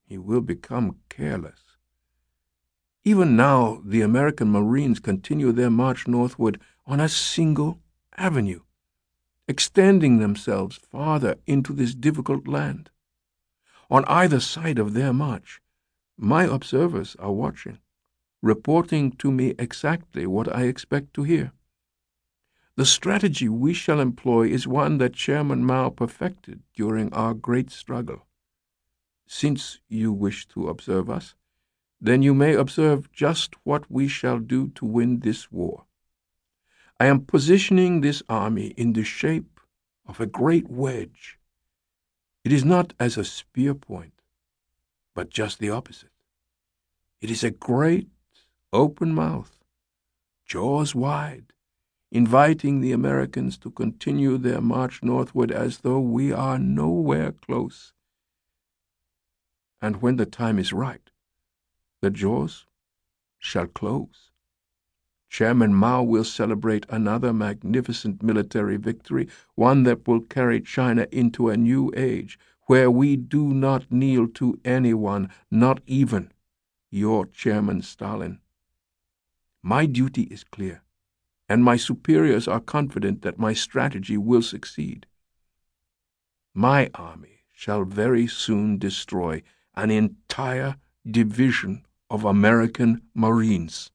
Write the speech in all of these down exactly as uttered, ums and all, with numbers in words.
he will become careless. Even now, the American Marines continue their march northward on a single avenue, extending themselves farther into this difficult land. On either side of their march, my observers are watching, reporting to me exactly what I expect to hear. The strategy we shall employ is one that Chairman Mao perfected during our great struggle. Since you wish to observe us, then you may observe just what we shall do to win this war. I am positioning this army in the shape of a great wedge. It is not as a spear point, but just the opposite. It is a great open mouth, jaws wide, inviting the Americans to continue their march northward as though we are nowhere close. And when the time is right, the jaws shall close. Chairman Mao will celebrate another magnificent military victory, one that will carry China into a new age, where we do not kneel to anyone, not even your Chairman Stalin. My duty is clear, and my superiors are confident that my strategy will succeed. My army shall very soon destroy an entire division of American Marines.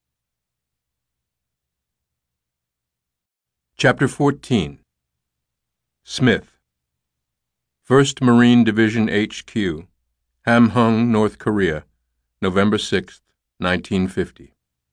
Chapter fourteen. Smith, First Marine Division H Q, Hamhung, North Korea, November sixth, nineteen fifty.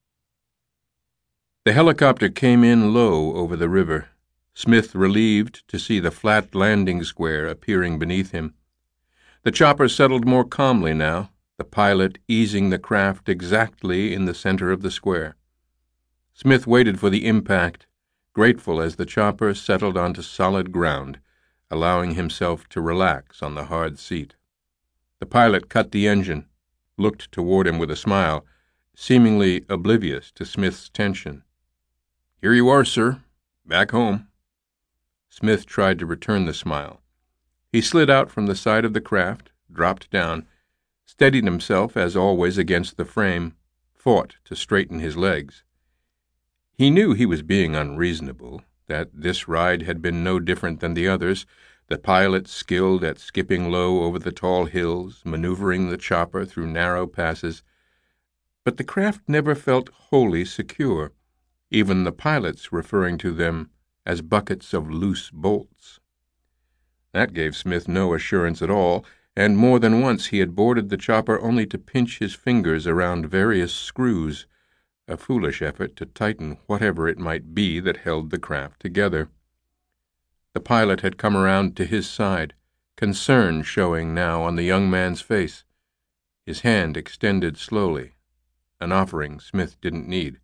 The helicopter came in low over the river, Smith relieved to see the flat landing square appearing beneath him. The chopper settled more calmly now, the pilot easing the craft exactly in the center of the square. Smith waited for the impact, grateful as the chopper settled onto solid ground, allowing himself to relax on the hard seat. The pilot cut the engine, looked toward him with a smile, seemingly oblivious to Smith's tension. "Here you are, sir. Back home." Smith tried to return the smile. He slid out from the side of the craft, dropped down, steadied himself as always against the frame, fought to straighten his legs. He knew he was being unreasonable, that this ride had been no different than the others, the pilot skilled at skipping low over the tall hills, maneuvering the chopper through narrow passes. But the craft never felt wholly secure, even the pilots referring to them as buckets of loose bolts. That gave Smith no assurance at all, and more than once he had boarded the chopper only to pinch his fingers around various screws, a foolish effort to tighten whatever it might be that held the craft together. The pilot had come around to his side, concern showing now on the young man's face, his hand extended slowly, an offering Smith didn't need.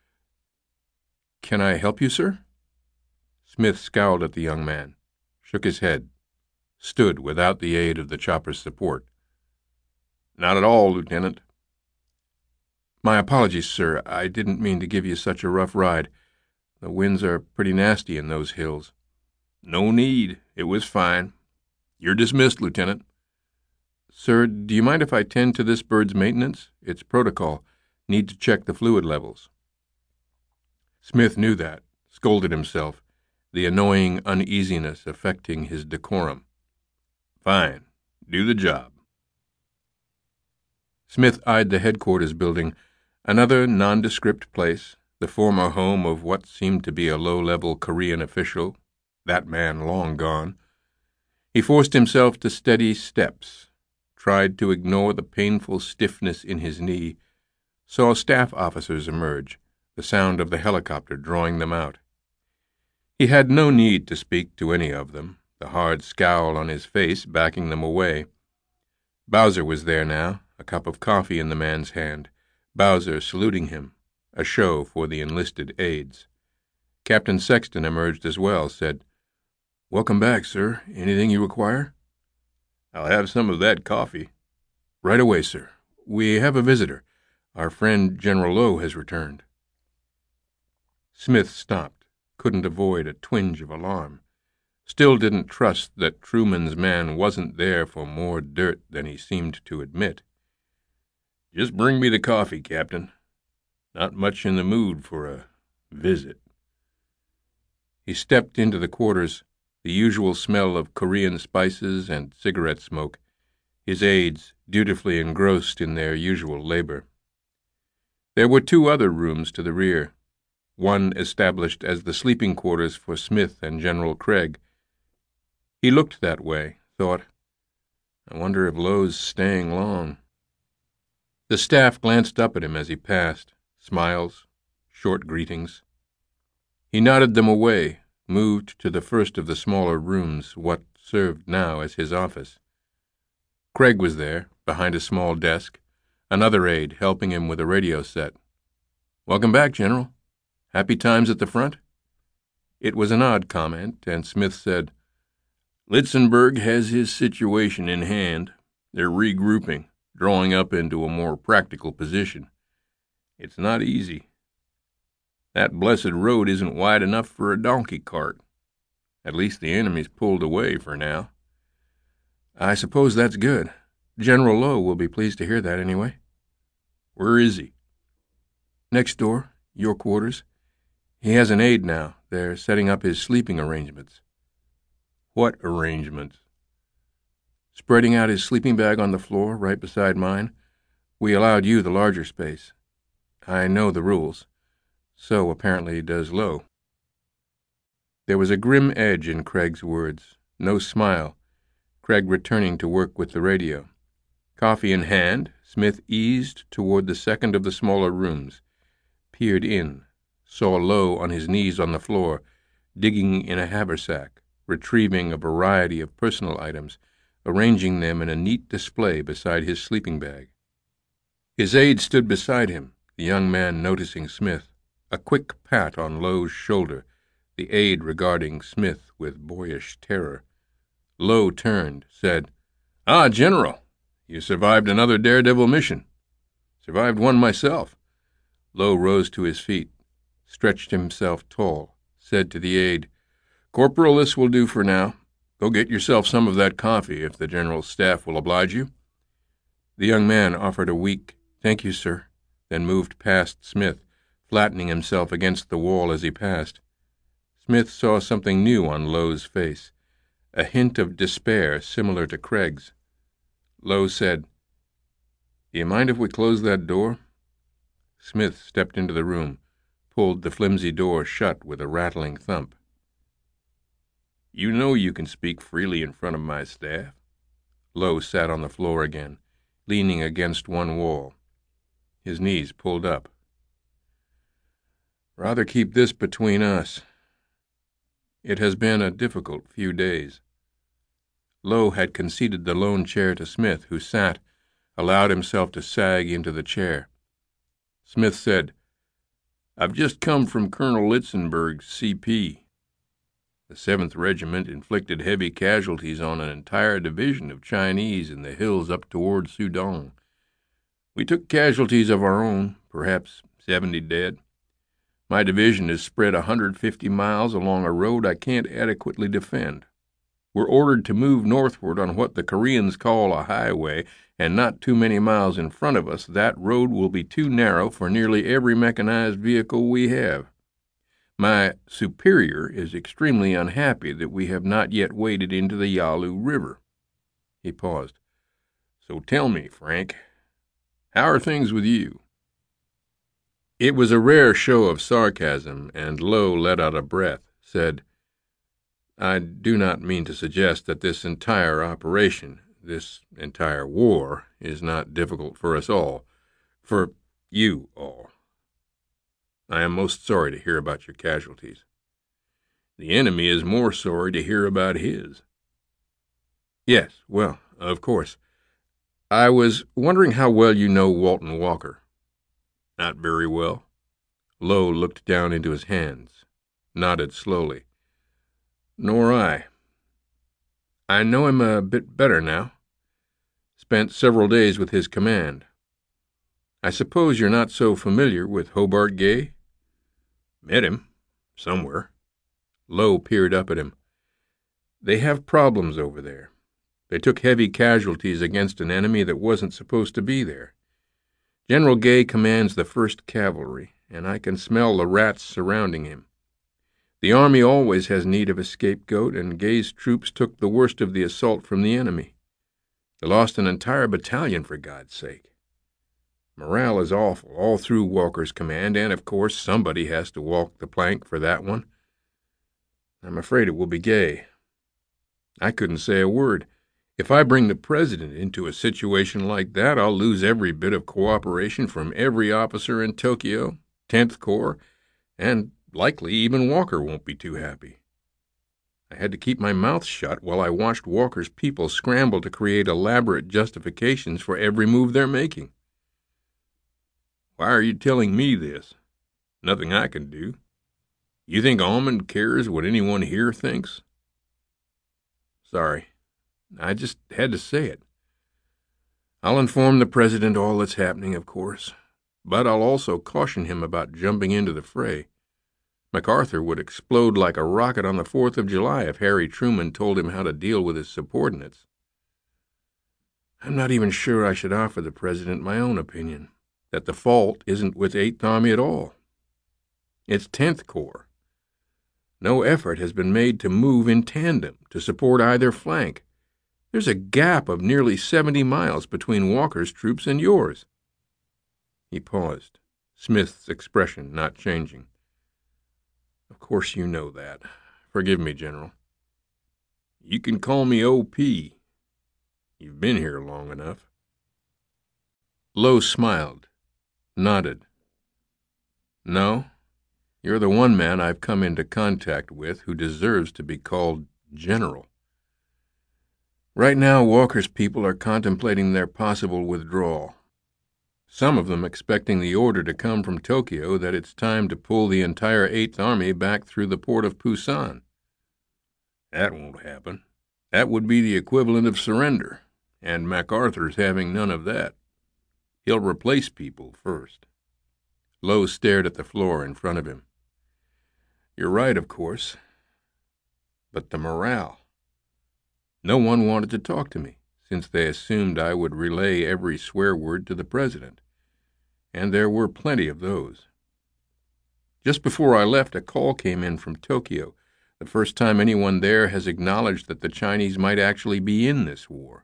"Can I help you, sir?" Smith scowled at the young man, shook his head, stood without the aid of the chopper's support. "Not at all, Lieutenant." "My apologies, sir. I didn't mean to give you such a rough ride. The winds are pretty nasty in those hills." "No need. It was fine. You're dismissed, Lieutenant." "Sir, do you mind if I tend to this bird's maintenance? It's protocol. Need to check the fluid levels." Smith knew that, scolded himself, the annoying uneasiness affecting his decorum. "Fine. Do the job." Smith eyed the headquarters building, another nondescript place, the former home of what seemed to be a low-level Korean official, that man long gone. He forced himself to steady steps, tried to ignore the painful stiffness in his knee, saw staff officers emerge, the sound of the helicopter drawing them out. He had no need to speak to any of them, the hard scowl on his face backing them away. Bowser was there now, a cup of coffee in the man's hand, Bowser saluting him, a show for the enlisted aides. Captain Sexton emerged as well, said, "Welcome back, sir. Anything you require?" "I'll have some of that coffee." "Right away, sir. We have a visitor. Our friend General Lowe has returned." Smith stopped, couldn't avoid a twinge of alarm. still didn't trust that Truman's man wasn't there for more dirt than he seemed to admit. "Just bring me the coffee, Captain. Not much in the mood for a visit." He stepped into the quarters, the usual smell of Korean spices and cigarette smoke, his aides dutifully engrossed in their usual labor. There were two other rooms to the rear, one established as the sleeping quarters for Smith and General Craig. He looked that way, thought, "I wonder if Lowe's staying long." The staff glanced up at him as he passed, smiles, short greetings. He nodded them away, moved to the first of the smaller rooms, what served now as his office. Craig was there, behind a small desk, another aide helping him with a radio set. "Welcome back, General. Happy times at the front?" It was an odd comment, and Smith said, "Litzenberg has his situation in hand. They're regrouping, drawing up into a more practical position. It's not easy. That blessed road isn't wide enough for a donkey cart. At least the enemy's pulled away for now." "I suppose that's good. General Lowe will be pleased to hear that anyway." "Where is he?" "Next door, your quarters. He has an aide now. They're setting up his sleeping arrangements." "What arrangements?" "Spreading out his sleeping bag on the floor, right beside mine. We allowed you the larger space. I know the rules. So, apparently, does Lowe." There was a grim edge in Craig's words, no smile, Craig returning to work with the radio. Coffee in hand, Smith eased toward the second of the smaller rooms, peered in, saw Lowe on his knees on the floor, digging in a haversack, retrieving a variety of personal items, arranging them in a neat display beside his sleeping bag. His aide stood beside him, the young man noticing Smith, a quick pat on Lowe's shoulder, the aide regarding Smith with boyish terror. Lowe turned, said, "Ah, General, you survived another daredevil mission." "Survived one myself." Lowe rose to his feet, stretched himself tall, said to the aide, "Corporal, this will do for now. Go get yourself some of that coffee, if the General's staff will oblige you." The young man offered a weak, "Thank you, sir," then moved past Smith, flattening himself against the wall as he passed. Smith saw something new on Lowe's face, a hint of despair similar to Craig's. Lowe said, "Do you mind if we close that door?" Smith stepped into the room, pulled the flimsy door shut with a rattling thump. "You know you can speak freely in front of my staff." Lowe sat on the floor again, leaning against one wall, his knees pulled up. "Rather keep this between us. It has been a difficult few days." Lowe had conceded the lone chair to Smith, who sat, allowed himself to sag into the chair. Smith said, "I've just come from Colonel Litzenberg's C P. The seventh Regiment inflicted heavy casualties on an entire division of Chinese in the hills up toward Sudong. We took casualties of our own, perhaps seventy dead. My division is spread one hundred fifty miles along a road I can't adequately defend. We're ordered to move northward on what the Koreans call a highway, and not too many miles in front of us that road will be too narrow for nearly every mechanized vehicle we have. My superior is extremely unhappy that we have not yet waded into the Yalu River." He paused. "So tell me, Frank, how are things with you?" It was a rare show of sarcasm, and Lowe let out a breath, said, "I do not mean to suggest that this entire operation, this entire war, is not difficult for us all, for you all. I am most sorry to hear about your casualties. The enemy is more sorry to hear about his." "Yes, well, of course. I was wondering how well you know Walton Walker." "Not very well." Lowe looked down into his hands, nodded slowly. "Nor I. I know him a bit better now. Spent several days with his command. I suppose you're not so familiar with Hobart Gay?" "Met him, somewhere." Lowe peered up at him. They have problems over there. They took heavy casualties against an enemy that wasn't supposed to be there. General Gay commands the First Cavalry, and I can smell the rats surrounding him. The Army always has need of a scapegoat, and Gay's troops took the worst of the assault from the enemy. They lost an entire battalion, for God's sake. Morale is awful all through Walker's command, and, of course, somebody has to walk the plank for that one. I'm afraid it will be Gay. I couldn't say a word. If I bring the President into a situation like that, I'll lose every bit of cooperation from every officer in Tokyo, tenth Corps, and likely even Walker won't be too happy. I had to keep my mouth shut while I watched Walker's people scramble to create elaborate justifications for every move they're making. Why are you telling me this? Nothing I can do. You think Almond cares what anyone here thinks? Sorry. I just had to say it. I'll inform the President all that's happening, of course, but I'll also caution him about jumping into the fray. MacArthur would explode like a rocket on the fourth of July if Harry Truman told him how to deal with his subordinates. I'm not even sure I should offer the President my own opinion, that the fault isn't with eighth Army at all. It's tenth Corps. No effort has been made to move in tandem to support either flank. There's a gap of nearly seventy miles between Walker's troops and yours. He paused, Smith's expression not changing. Of course you know that. Forgive me, General. You can call me O P. You've been here long enough. Lowe smiled, nodded. No, you're the one man I've come into contact with who deserves to be called General. Right now, Walker's people are contemplating their possible withdrawal. Some of them expecting the order to come from Tokyo that it's time to pull the entire eighth Army back through the port of Pusan. That won't happen. That would be the equivalent of surrender, and MacArthur's having none of that. He'll replace people first. Lowe stared at the floor in front of him. You're right, of course. But the morale. No one wanted to talk to me, since they assumed I would relay every swear word to the President, and there were plenty of those. Just before I left, a call came in from Tokyo, the first time anyone there has acknowledged that the Chinese might actually be in this war.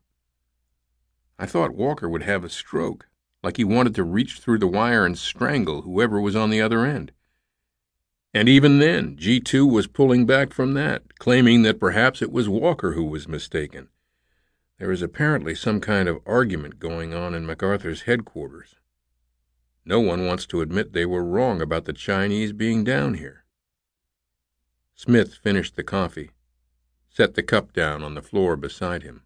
I thought Walker would have a stroke, like he wanted to reach through the wire and strangle whoever was on the other end. And even then, G two was pulling back from that, claiming that perhaps it was Walker who was mistaken. There is apparently some kind of argument going on in MacArthur's headquarters. No one wants to admit they were wrong about the Chinese being down here. Smith finished the coffee, set the cup down on the floor beside him.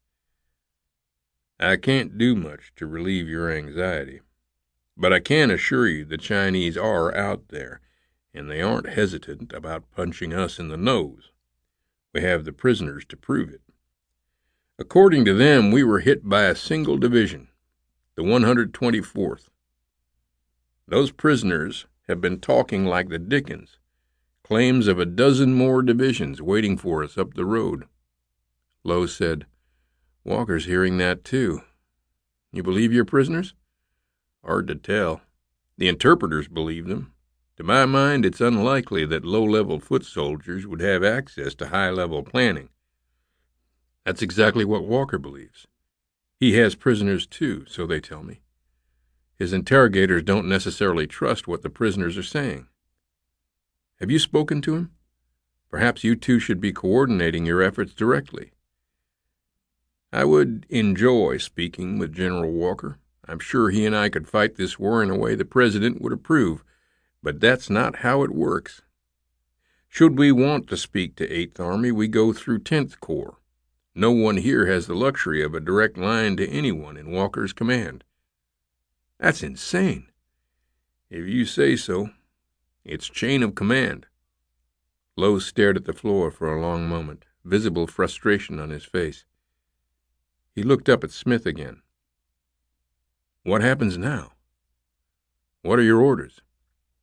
I can't do much to relieve your anxiety, but I can assure you the Chinese are out there, and they aren't hesitant about punching us in the nose. We have the prisoners to prove it. According to them, we were hit by a single division, the one hundred twenty-fourth. Those prisoners have been talking like the Dickens, claims of a dozen more divisions waiting for us up the road. Lowe said, Walker's hearing that too. You believe your prisoners? Hard to tell. The interpreters believe them. To my mind, it's unlikely that low-level foot soldiers would have access to high-level planning. That's exactly what Walker believes. He has prisoners, too, so they tell me. His interrogators don't necessarily trust what the prisoners are saying. Have you spoken to him? Perhaps you two should be coordinating your efforts directly. I would enjoy speaking with General Walker. I'm sure he and I could fight this war in a way the President would approve. But that's not how it works. Should we want to speak to eighth Army, we go through tenth Corps. No one here has the luxury of a direct line to anyone in Walker's command. That's insane. If you say so, it's chain of command. Lowe stared at the floor for a long moment, visible frustration on his face. He looked up at Smith again. What happens now? What are your orders?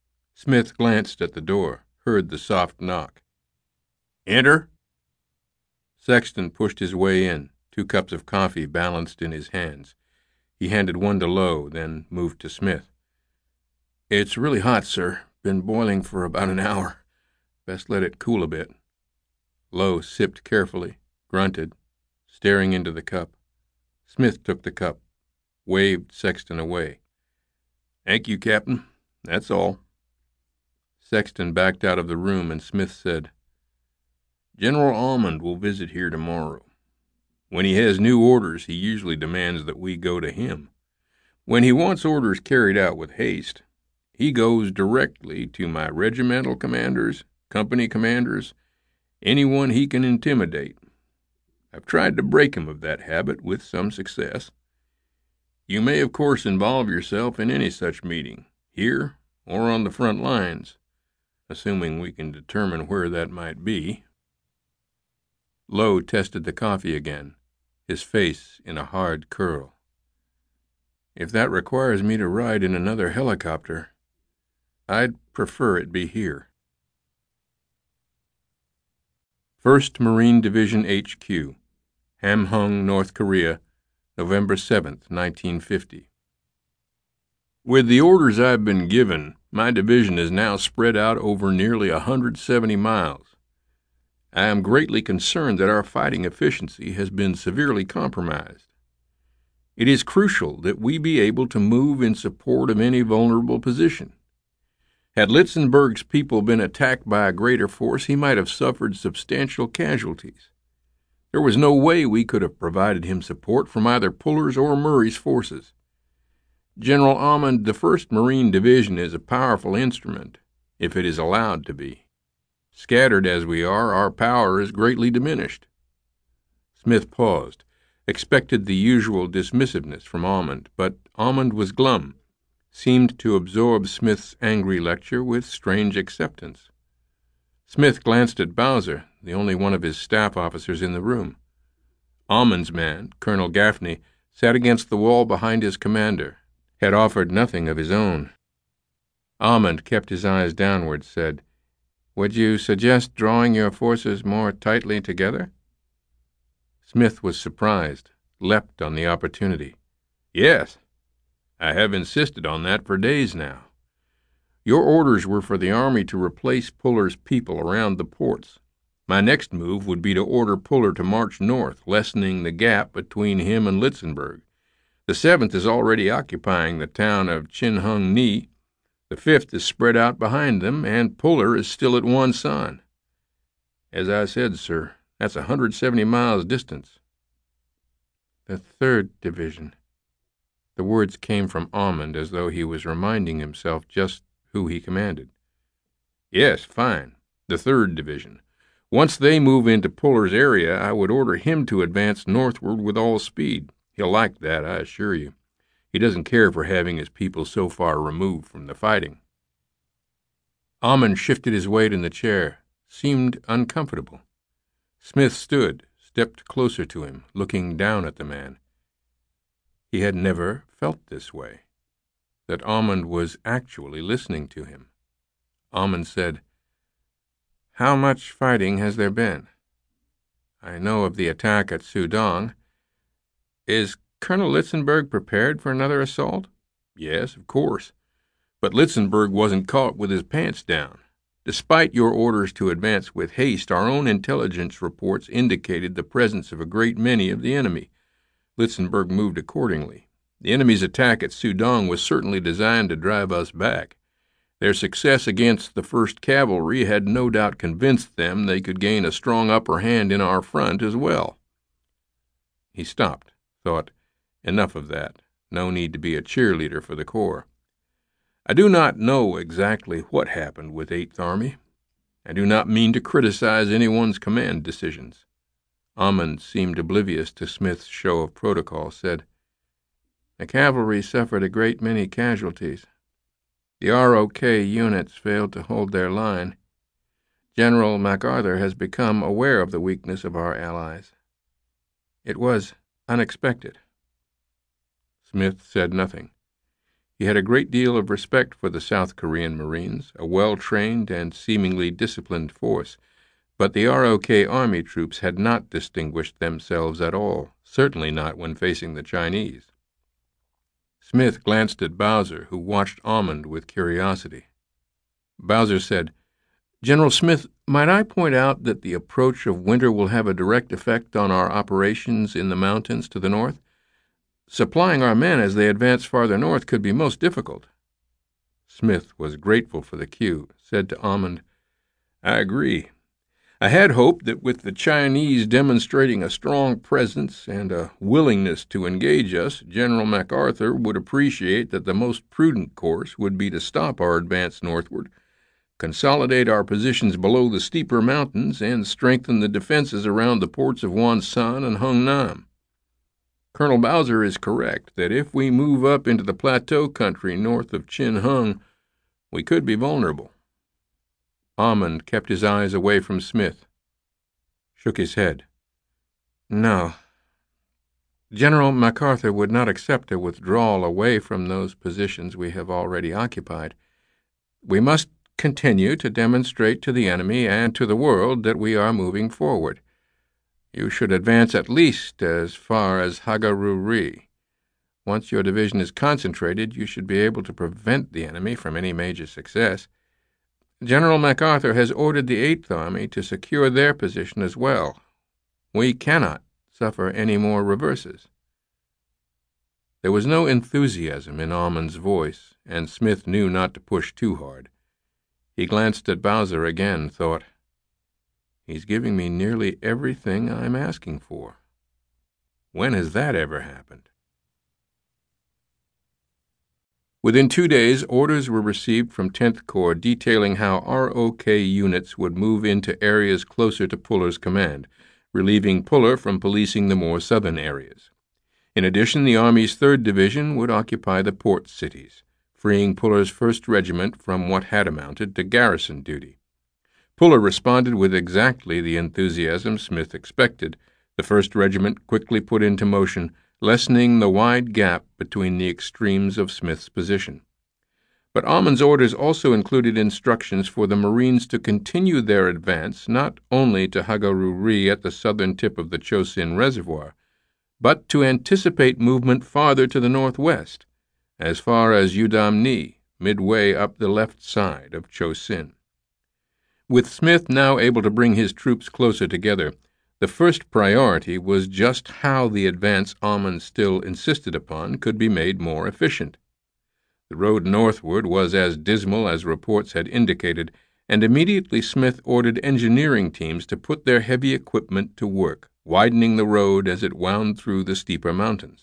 Smith glanced at the door, heard the soft knock. Enter. Sexton pushed his way in, two cups of coffee balanced in his hands. He handed one to Lowe, then moved to Smith. "It's really hot, sir. Been boiling for about an hour. Best let it cool a bit." Lowe sipped carefully, grunted, staring into the cup. Smith took the cup, waved Sexton away. "Thank you, Captain. That's all." Sexton backed out of the room, and Smith said, "General Almond will visit here tomorrow. When he has new orders, he usually demands that we go to him. When he wants orders carried out with haste, he goes directly to my regimental commanders, company commanders, anyone he can intimidate. I've tried to break him of that habit with some success. You may, of course, involve yourself in any such meeting, here or on the front lines, assuming we can determine where that might be." Lowe tested the coffee again, his face in a hard curl. "If that requires me to ride in another helicopter, I'd prefer it be here." First Marine Division H Q, Hamhung, North Korea, November seventh, nineteen fifty. With the orders I've been given, my division is now spread out over nearly one hundred seventy miles. I am greatly concerned that our fighting efficiency has been severely compromised. It is crucial that we be able to move in support of any vulnerable position. Had Litzenberg's people been attacked by a greater force, he might have suffered substantial casualties. There was no way we could have provided him support from either Puller's or Murray's forces. General Almond, the first Marine Division is a powerful instrument, if it is allowed to be. Scattered as we are, our power is greatly diminished." Smith paused, expected the usual dismissiveness from Almond, but Almond was glum, seemed to absorb Smith's angry lecture with strange acceptance. Smith glanced at Bowser, the only one of his staff officers in the room. Almond's man, Colonel Gaffney, sat against the wall behind his commander, had offered nothing of his own. Almond kept his eyes downward, said, "Would you suggest drawing your forces more tightly together?" Smith was surprised, leapt on the opportunity. "Yes, I have insisted on that for days now. Your orders were for the Army to replace Puller's people around the ports. My next move would be to order Puller to march north, lessening the gap between him and Litzenberg. The seventh is already occupying the town of Chinhung-ni. The fifth is spread out behind them, and Puller is still at Wonsan. As I said, sir, that's a hundred seventy miles distance." "The third division." The words came from Almond as though he was reminding himself just who he commanded. "Yes, fine. The third division. Once they move into Puller's area, I would order him to advance northward with all speed. He'll like that, I assure you. He doesn't care for having his people so far removed from the fighting." Almond shifted his weight in the chair, seemed uncomfortable. Smith stood, stepped closer to him, looking down at the man. He had never felt this way, that Almond was actually listening to him. Almond said, "How much fighting has there been? I know of the attack at Sudong. Is Colonel Litzenberg prepared for another assault?" "Yes, of course. But Litzenberg wasn't caught with his pants down. Despite your orders to advance with haste, our own intelligence reports indicated the presence of a great many of the enemy. Litzenberg moved accordingly. The enemy's attack at Sudong was certainly designed to drive us back. Their success against the First Cavalry had no doubt convinced them they could gain a strong upper hand in our front as well." He stopped, thought, enough of that. No need to be a cheerleader for the Corps. "I do not know exactly what happened with Eighth Army. I do not mean to criticize anyone's command decisions." Almond seemed oblivious to Smith's show of protocol, said, "The cavalry suffered a great many casualties. The R O K units failed to hold their line. General MacArthur has become aware of the weakness of our allies. It was unexpected." Smith said nothing. He had a great deal of respect for the South Korean Marines, a well-trained and seemingly disciplined force, But the R O K Army troops had not distinguished themselves at all, certainly not when facing the Chinese. Smith glanced at Bowser, who watched Almond with curiosity. Bowser said, "General Smith, might I point out that the approach of winter will have a direct effect on our operations in the mountains to the north? Supplying our men as they advance farther north could be most difficult." Smith was grateful for the cue, said to Almond, "I agree. I had hoped that with the Chinese demonstrating a strong presence and a willingness to engage us, General MacArthur would appreciate that the most prudent course would be to stop our advance northward, consolidate our positions below the steeper mountains, and strengthen the defenses around the ports of Wonsan and Hungnam. Colonel Bowser is correct that if we move up into the plateau country north of Chin Hung, we could be vulnerable." Almond kept his eyes away from Smith, shook his head. "No. General MacArthur would not accept a withdrawal away from those positions we have already occupied. We must continue to demonstrate to the enemy and to the world that we are moving forward. You should advance at least as far as Hagaruri. Once your division is concentrated, you should be able to prevent the enemy from any major success. General MacArthur has ordered the Eighth Army to secure their position as well. We cannot suffer any more reverses." There was no enthusiasm in Almond's voice, and Smith knew not to push too hard. He glanced at Bowser again, thought, "He's giving me nearly everything I'm asking for. When has that ever happened?" Within two days, orders were received from tenth Corps detailing how R O K units would move into areas closer to Puller's command, relieving Puller from policing the more southern areas. In addition, the Army's third Division would occupy the port cities, freeing Puller's first Regiment from what had amounted to garrison duty. Puller responded with exactly the enthusiasm Smith expected. The first Regiment quickly put into motion, lessening the wide gap between the extremes of Smith's position. But Almond's orders also included instructions for the Marines to continue their advance not only to Hagaruri at the southern tip of the Chosin Reservoir, but to anticipate movement farther to the northwest, as far as Udamni, midway up the left side of Chosin. With Smith now able to bring his troops closer together, the first priority was just how the advance Almond still insisted upon could be made more efficient. The road northward was as dismal as reports had indicated, and immediately Smith ordered engineering teams to put their heavy equipment to work, widening the road as it wound through the steeper mountains.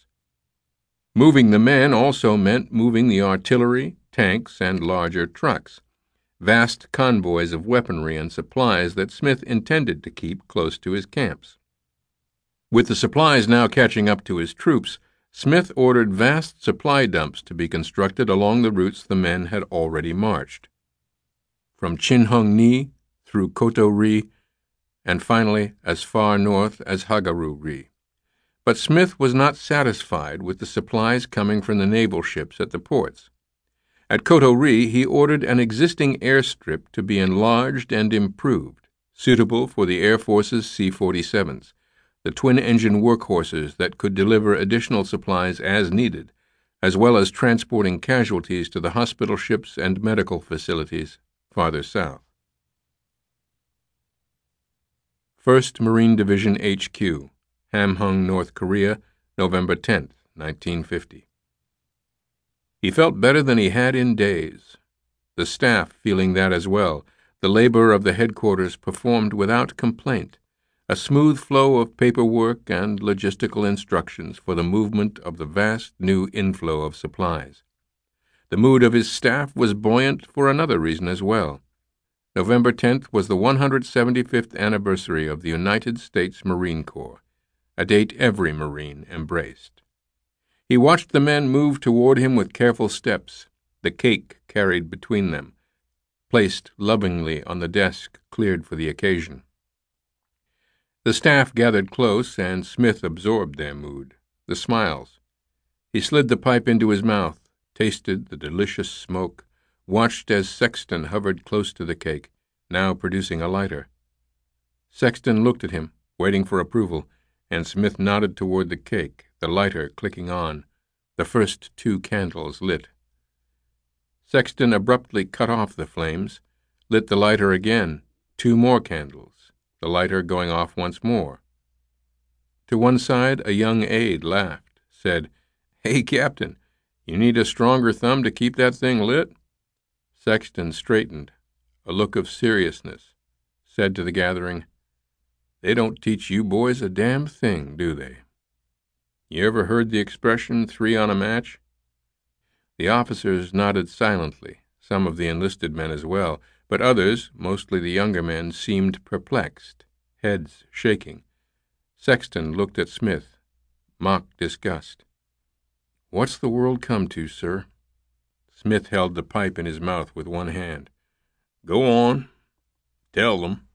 Moving the men also meant moving the artillery, tanks, and larger trucks, vast convoys of weaponry and supplies that Smith intended to keep close to his camps. With the supplies now catching up to his troops, Smith ordered vast supply dumps to be constructed along the routes the men had already marched, from Chinhungni through Koto-ri, and finally as far north as Hagaruri. But Smith was not satisfied with the supplies coming from the naval ships at the ports. At Koto-ri, he ordered an existing airstrip to be enlarged and improved, suitable for the Air Force's C forty-sevens, the twin-engine workhorses that could deliver additional supplies as needed, as well as transporting casualties to the hospital ships and medical facilities farther south. First Marine Division H Q, Hamhung, North Korea, November tenth, nineteen fifty. He felt better than he had in days. The staff feeling that as well, the labor of the headquarters performed without complaint, a smooth flow of paperwork and logistical instructions for the movement of the vast new inflow of supplies. The mood of his staff was buoyant for another reason as well. November tenth was the one hundred seventy-fifth anniversary of the United States Marine Corps, a date every Marine embraced. He watched the men move toward him with careful steps, the cake carried between them, placed lovingly on the desk cleared for the occasion. The staff gathered close, and Smith absorbed their mood, the smiles. He slid the pipe into his mouth, tasted the delicious smoke, watched as Sexton hovered close to the cake, now producing a lighter. Sexton looked at him, waiting for approval, and Smith nodded toward the cake, the lighter clicking on, the first two candles lit. Sexton abruptly cut off the flames, lit the lighter again, two more candles, the lighter going off once more. To one side, a young aide laughed, said, "Hey, Captain, you need a stronger thumb to keep that thing lit?" Sexton straightened, a look of seriousness, said to the gathering, "They don't teach you boys a damn thing, do they? You ever heard the expression, three on a match?" The officers nodded silently, some of the enlisted men as well, but others, mostly the younger men, seemed perplexed, heads shaking. Sexton looked at Smith, mock disgust. "What's the world come to, sir?" Smith held the pipe in his mouth with one hand. "Go on. Tell them."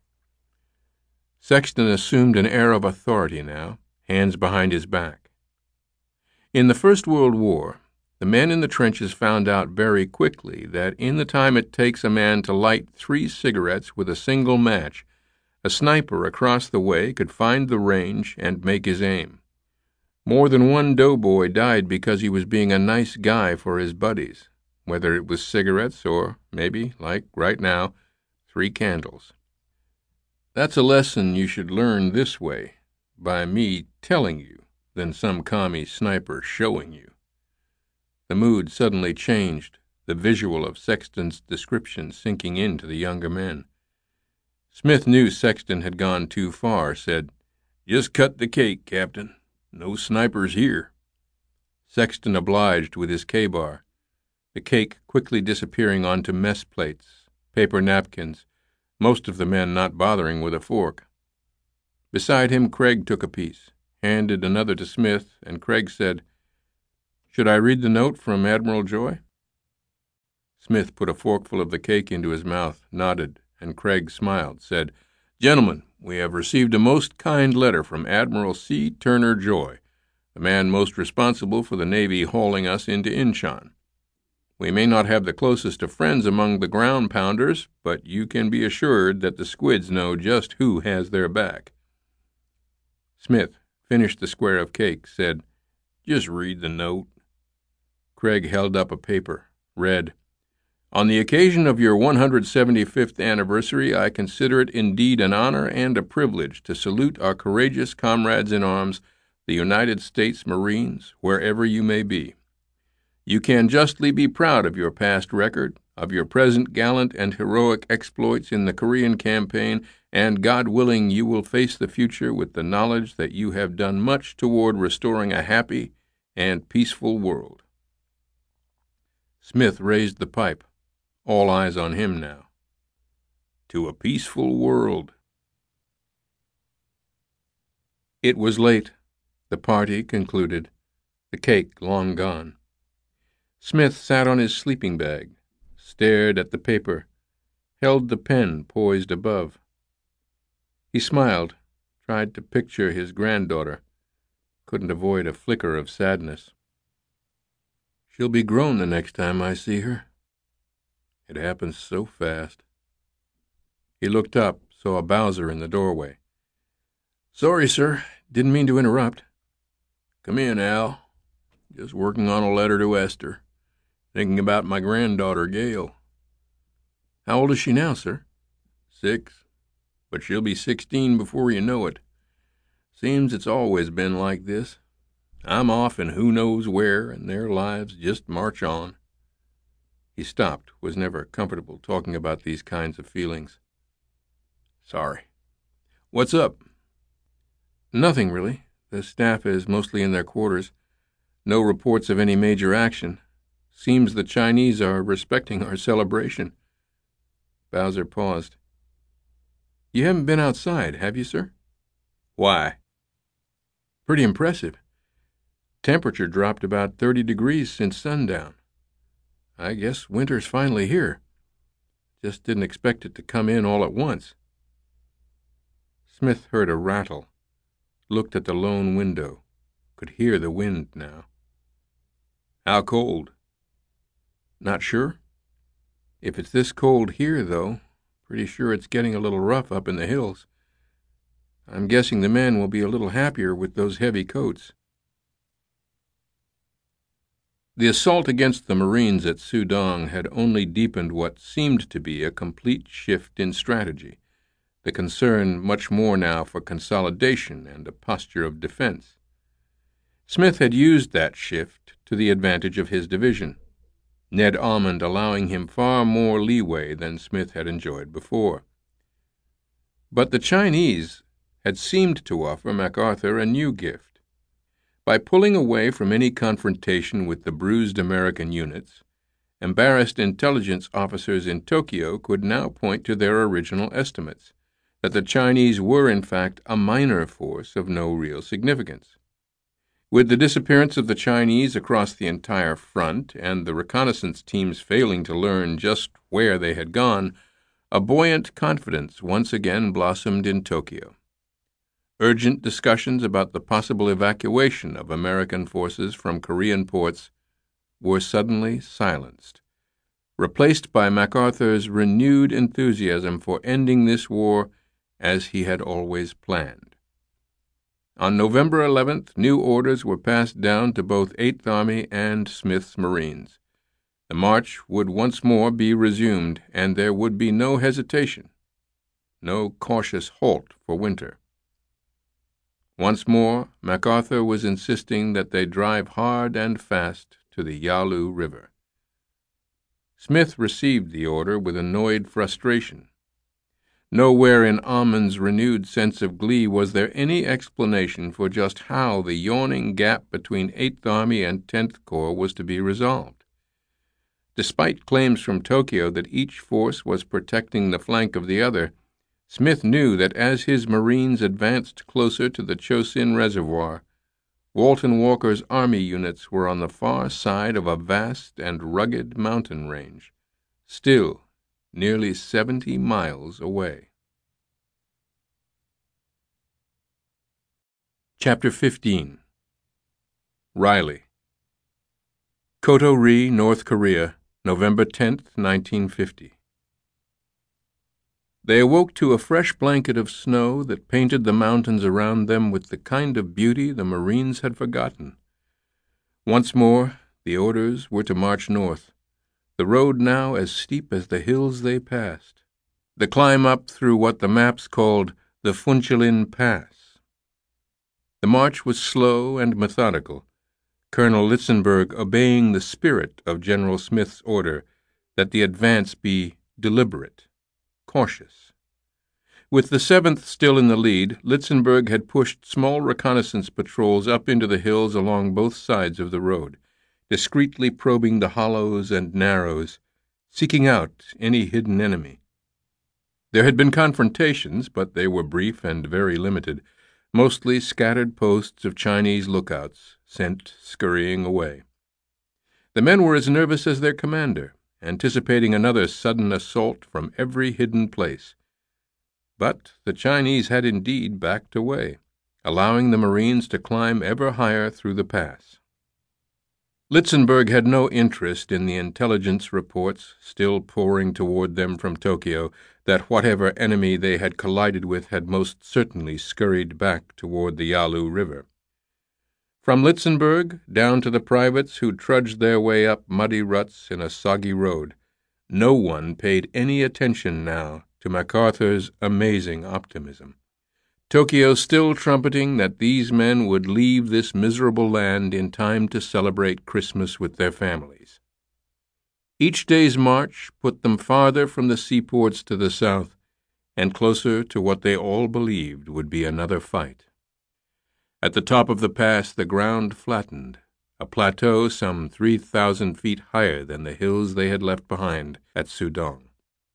Sexton assumed an air of authority now, hands behind his back. In the First World War, the men in the trenches found out very quickly that in the time it takes a man to light three cigarettes with a single match, a sniper across the way could find the range and make his aim. More than one doughboy died because he was being a nice guy for his buddies, whether it was cigarettes or, maybe, like right now, three candles. That's a lesson you should learn this way, by me telling you, than some commie sniper showing you. The mood suddenly changed, the visual of Sexton's description sinking into the younger men. Smith knew Sexton had gone too far, said, "Just cut the cake, Captain. No snipers here." Sexton obliged with his K-bar, the cake quickly disappearing onto mess plates, paper napkins, most of the men not bothering with a fork. Beside him, Craig took a piece, handed another to Smith, and Craig said, "Should I read the note from Admiral Joy?" Smith put a forkful of the cake into his mouth, nodded, and Craig smiled, said, "Gentlemen, we have received a most kind letter from Admiral C. Turner Joy, the man most responsible for the Navy hauling us into Inchon. We may not have the closest of friends among the ground-pounders, but you can be assured that the squids know just who has their back." Smith finished the square of cake, said, "Just read the note." Craig held up a paper, read, "On the occasion of your one hundred seventy-fifth anniversary, I consider it indeed an honor and a privilege to salute our courageous comrades in arms, the United States Marines, wherever you may be. You can justly be proud of your past record, of your present gallant and heroic exploits in the Korean campaign, and God willing, you will face the future with the knowledge that you have done much toward restoring a happy and peaceful world." Smith raised the pipe, all eyes on him now. "To a peaceful world." It was late. The party concluded, the cake long gone. Smith sat on his sleeping bag, stared at the paper, held the pen poised above. He smiled, tried to picture his granddaughter, couldn't avoid a flicker of sadness. "She'll be grown the next time I see her. It happens so fast." He looked up, saw Bowser in the doorway. "Sorry, sir. Didn't mean to interrupt." "Come in, Al. Just working on a letter to Esther. Thinking about my granddaughter, Gail." "How old is she now, sir?" "Six. But she'll be sixteen before you know it. Seems it's always been like this. I'm off and who knows where, and their lives just march on." He stopped, was never comfortable talking about these kinds of feelings. "Sorry. What's up?" "Nothing, really. The staff is mostly in their quarters. No reports of any major action. Seems the Chinese are respecting our celebration." Bowser paused. "You haven't been outside, have you, sir?" "Why?" "Pretty impressive. Temperature dropped about thirty degrees since sundown. I guess winter's finally here. Just didn't expect it to come in all at once." Smith heard a rattle, looked at the lone window, could hear the wind now. "How cold?" "Not sure. If it's this cold here, though, pretty sure it's getting a little rough up in the hills. I'm guessing the men will be a little happier with those heavy coats." The assault against the Marines at Sudong had only deepened what seemed to be a complete shift in strategy, the concern much more now for consolidation and a posture of defense. Smith had used that shift to the advantage of his division, Ned Almond allowing him far more leeway than Smith had enjoyed before. But the Chinese had seemed to offer MacArthur a new gift. By pulling away from any confrontation with the bruised American units, embarrassed intelligence officers in Tokyo could now point to their original estimates, that the Chinese were in fact a minor force of no real significance. With the disappearance of the Chinese across the entire front and the reconnaissance teams failing to learn just where they had gone, a buoyant confidence once again blossomed in Tokyo. Urgent discussions about the possible evacuation of American forces from Korean ports were suddenly silenced, replaced by MacArthur's renewed enthusiasm for ending this war as he had always planned. On November eleventh, new orders were passed down to both Eighth Army and Smith's Marines. The march would once more be resumed, and there would be no hesitation, no cautious halt for winter. Once more, MacArthur was insisting that they drive hard and fast to the Yalu River. Smith received the order with annoyed frustration. Nowhere in Almond's renewed sense of glee was there any explanation for just how the yawning gap between Eighth Army and Tenth Corps was to be resolved. Despite claims from Tokyo that each force was protecting the flank of the other, Smith knew that as his Marines advanced closer to the Chosin Reservoir, Walton Walker's army units were on the far side of a vast and rugged mountain range, still nearly seventy miles away. Chapter fifteen. Riley. Koto-ri, North Korea, November tenth, nineteen fifty. They awoke to a fresh blanket of snow that painted the mountains around them with the kind of beauty the Marines had forgotten. Once more, the orders were to march north, the road now as steep as the hills they passed, the climb up through what the maps called the Funchalin Pass. The march was slow and methodical, Colonel Litzenberg obeying the spirit of General Smith's order that the advance be deliberate, cautious. With the seventh still in the lead, Litzenberg had pushed small reconnaissance patrols up into the hills along both sides of the road, discreetly probing the hollows and narrows, seeking out any hidden enemy. There had been confrontations, but they were brief and very limited, mostly scattered posts of Chinese lookouts sent scurrying away. The men were as nervous as their commander, anticipating another sudden assault from every hidden place. But the Chinese had indeed backed away, allowing the Marines to climb ever higher through the pass. Litzenberg had no interest in the intelligence reports still pouring toward them from Tokyo that whatever enemy they had collided with had most certainly scurried back toward the Yalu River. From Litzenberg down to the privates who trudged their way up muddy ruts in a soggy road, no one paid any attention now to MacArthur's amazing optimism. Tokyo still trumpeting that these men would leave this miserable land in time to celebrate Christmas with their families. Each day's march put them farther from the seaports to the south and closer to what they all believed would be another fight. At the top of the pass the ground flattened, a plateau some three thousand feet higher than the hills they had left behind at Sudong.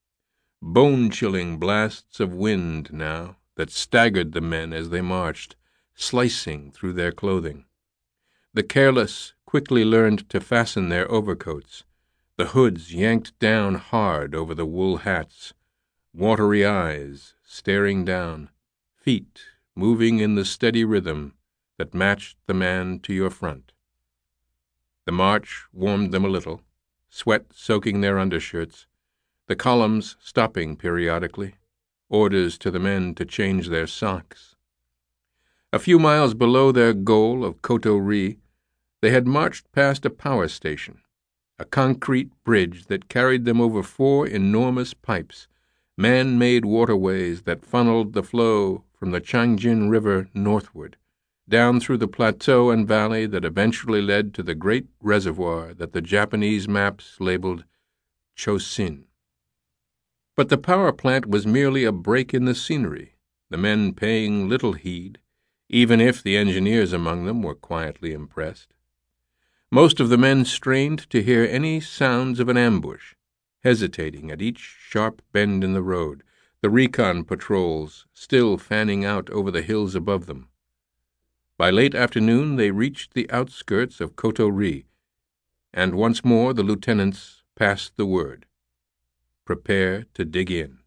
Bone-chilling blasts of wind now that staggered the men as they marched, slicing through their clothing. The careless quickly learned to fasten their overcoats, the hoods yanked down hard over the wool hats, watery eyes staring down, feet moving in the steady rhythm that matched the man to your front. The march warmed them a little, sweat soaking their undershirts, the columns stopping periodically, orders to the men to change their socks, A few miles below their goal of Koto-ri, they had marched past a power station, a concrete bridge that carried them over four enormous pipes, man-made waterways that funneled the flow from the Changjin River northward, down through the plateau and valley that eventually led to the great reservoir that the Japanese maps labeled Chosin. But the power plant was merely a break in the scenery, the men paying little heed, even if the engineers among them were quietly impressed. Most of the men strained to hear any sounds of an ambush, hesitating at each sharp bend in the road, the recon patrols still fanning out over the hills above them. By late afternoon they reached the outskirts of Koto-ri, and once more the lieutenants passed the word. Prepare to dig in.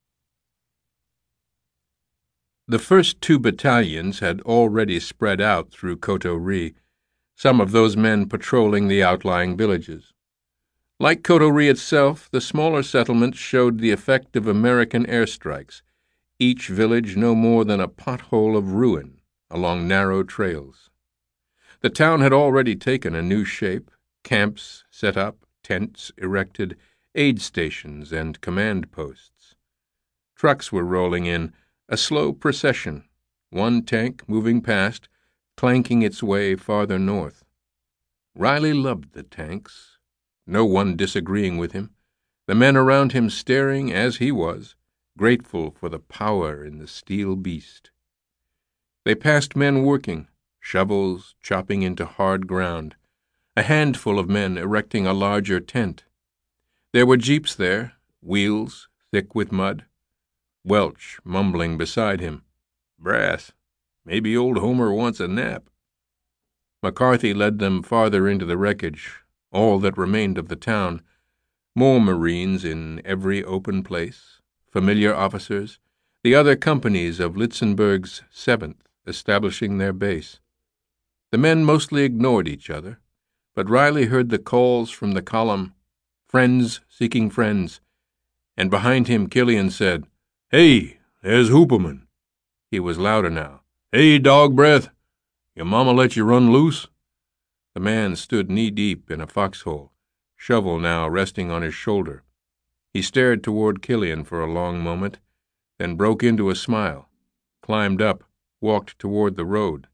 The first two battalions had already spread out through Koto-ri, some of those men patrolling the outlying villages. Like Koto-ri itself, the smaller settlements showed the effect of American airstrikes, each village no more than a pothole of ruin along narrow trails. The town had already taken a new shape, camps set up, tents erected, aid stations and command posts. Trucks were rolling in, a slow procession, one tank moving past, clanking its way farther north. Riley loved the tanks, no one disagreeing with him, the men around him staring as he was, grateful for the power in the steel beast. They passed men working, shovels chopping into hard ground, a handful of men erecting a larger tent. There were jeeps there, wheels thick with mud. Welch mumbling beside him, "Brass, maybe old Homer wants a nap." McCarthy led them farther into the wreckage, all that remained of the town, more Marines in every open place, familiar officers, the other companies of Litzenberg's seventh establishing their base. The men mostly ignored each other, but Riley heard the calls from the column, "Friends seeking friends," and behind him Killian said, "Hey, there's Hooperman." He was louder now. "Hey, dog breath, your mama let you run loose?" The man stood knee-deep in a foxhole, shovel now resting on his shoulder. He stared toward Killian for a long moment, then broke into a smile, climbed up, walked toward the road.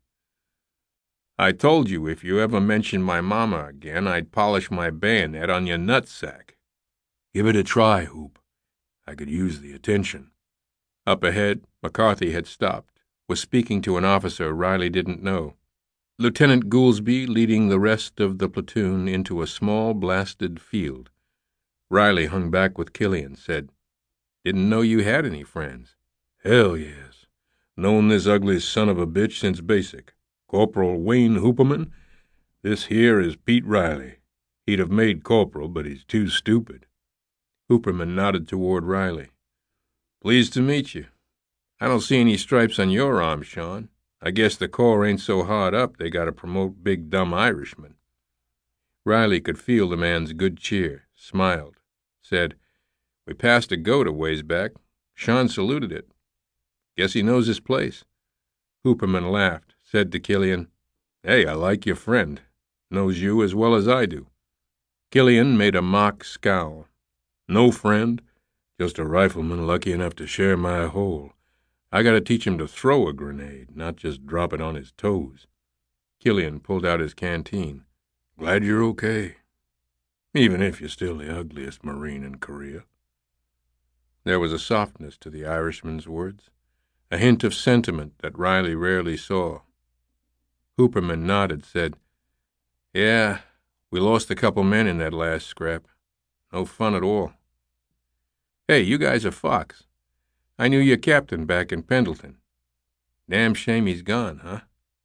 "I told you if you ever mention my mama again, I'd polish my bayonet on your nutsack." "Give it a try, Hoop. I could use the attention." Up ahead, McCarthy had stopped, was speaking to an officer Riley didn't know. Lieutenant Goolsby leading the rest of the platoon into a small blasted field. Riley hung back with Killian, said, "Didn't know you had any friends." "Hell yes. Known this ugly son of a bitch since basic. Corporal Wayne Hooperman. This here is Pete Riley. He'd have made corporal, but he's too stupid." Hooperman nodded toward Riley. "Pleased to meet you. I don't see any stripes on your arm, Sean. I guess the Corps ain't so hard up they got to promote big dumb Irishmen." Riley could feel the man's good cheer, smiled, said, "We passed a goat a ways back. Sean saluted it. Guess he knows his place." Hooperman laughed, said to Killian, "Hey, I like your friend. Knows you as well as I do." Killian made a mock scowl. "No friend. Just a rifleman lucky enough to share my hole. I got to teach him to throw a grenade, not just drop it on his toes." Killian pulled out his canteen. "Glad you're okay. Even if you're still the ugliest Marine in Korea." There was a softness to the Irishman's words, a hint of sentiment that Riley rarely saw. Hooperman nodded, said, "Yeah, we lost a couple men in that last scrap. No fun at all. Hey, you guys are Fox. I knew your captain back in Pendleton. Damn shame he's gone, huh?"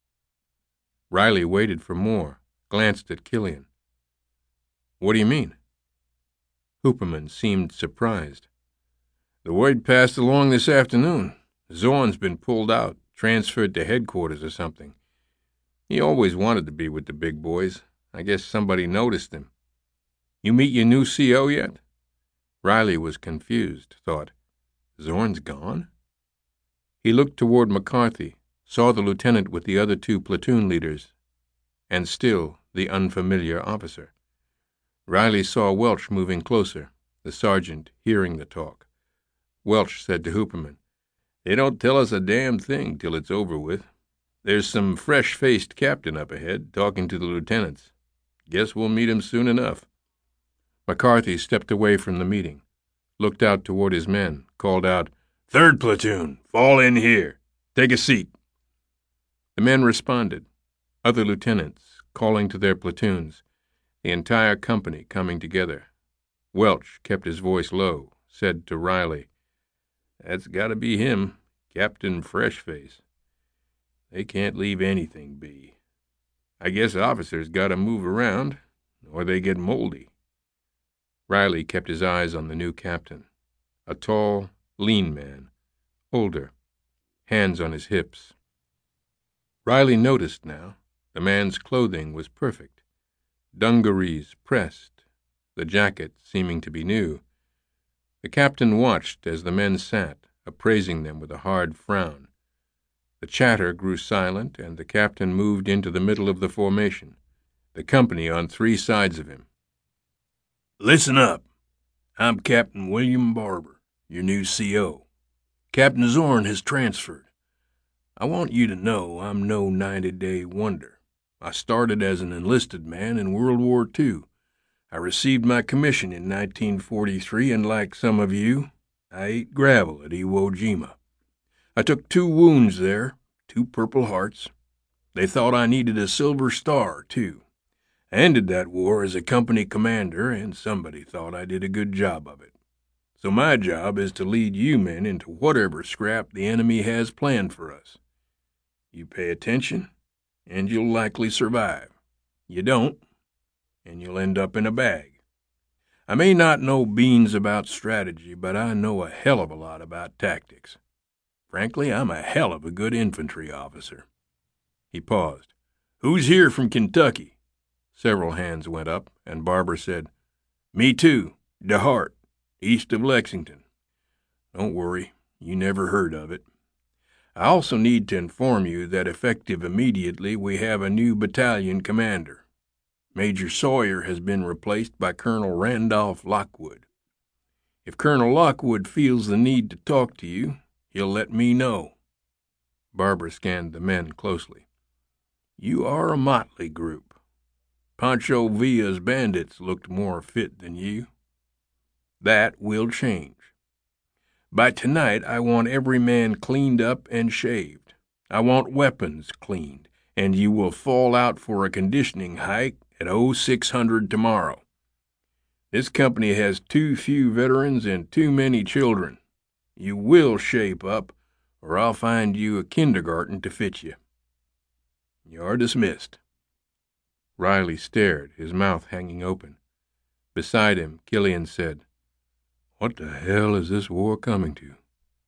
Riley waited for more, glanced at Killian. "What do you mean?" Hooperman seemed surprised. "The word passed along this afternoon. Zorn's been pulled out, transferred to headquarters or something. He always wanted to be with the big boys. I guess somebody noticed him. You meet your new C O yet?" Riley was confused, thought, "Zorn's gone?" He looked toward McCarthy, saw the lieutenant with the other two platoon leaders, and still the unfamiliar officer. Riley saw Welch moving closer, the sergeant hearing the talk. Welch said to Hooperman, "They don't tell us a damn thing till it's over with. There's some fresh-faced captain up ahead talking to the lieutenants. Guess we'll meet him soon enough." McCarthy stepped away from the meeting, looked out toward his men, called out, "Third platoon, fall in here. Take a seat." The men responded, other lieutenants calling to their platoons, the entire company coming together. Welch kept his voice low, said to Riley, "That's got to be him, Captain Freshface. They can't leave anything be. I guess officers got to move around, or they get moldy." Riley kept his eyes on the new captain, a tall, lean man, older, hands on his hips. Riley noticed now the man's clothing was perfect, dungarees pressed, the jacket seeming to be new. The captain watched as the men sat, appraising them with a hard frown. The chatter grew silent, and the captain moved into the middle of the formation, the company on three sides of him. "Listen up. I'm Captain William Barber, your new C O. Captain Zorn has transferred. I want you to know I'm no ninety-day wonder. I started as an enlisted man in World War Two. I received my commission in nineteen forty-three, and like some of you, I ate gravel at Iwo Jima. I took two wounds there, two Purple Hearts. They thought I needed a Silver Star, too. I ended that war as a company commander, and somebody thought I did a good job of it. So my job is to lead you men into whatever scrap the enemy has planned for us. You pay attention, and you'll likely survive. You don't, and you'll end up in a bag. I may not know beans about strategy, but I know a hell of a lot about tactics. Frankly, I'm a hell of a good infantry officer." He paused. "Who's here from Kentucky?" Several hands went up, and Barber said, "Me too, DeHart, east of Lexington." "Don't worry, you never heard of it. I also need to inform you that effective immediately we have a new battalion commander. Major Sawyer has been replaced by Colonel Randolph Lockwood. If Colonel Lockwood feels the need to talk to you, he'll let me know." Barber scanned the men closely. "You are a motley group. Pancho Villa's bandits looked more fit than you. That will change. By tonight, I want every man cleaned up and shaved. I want weapons cleaned, and you will fall out for a conditioning hike at oh six hundred tomorrow. This company has too few veterans and too many children. You will shape up, or I'll find you a kindergarten to fit you. You're dismissed." Riley stared, his mouth hanging open. Beside him, Killian said, "What the hell is this war coming to?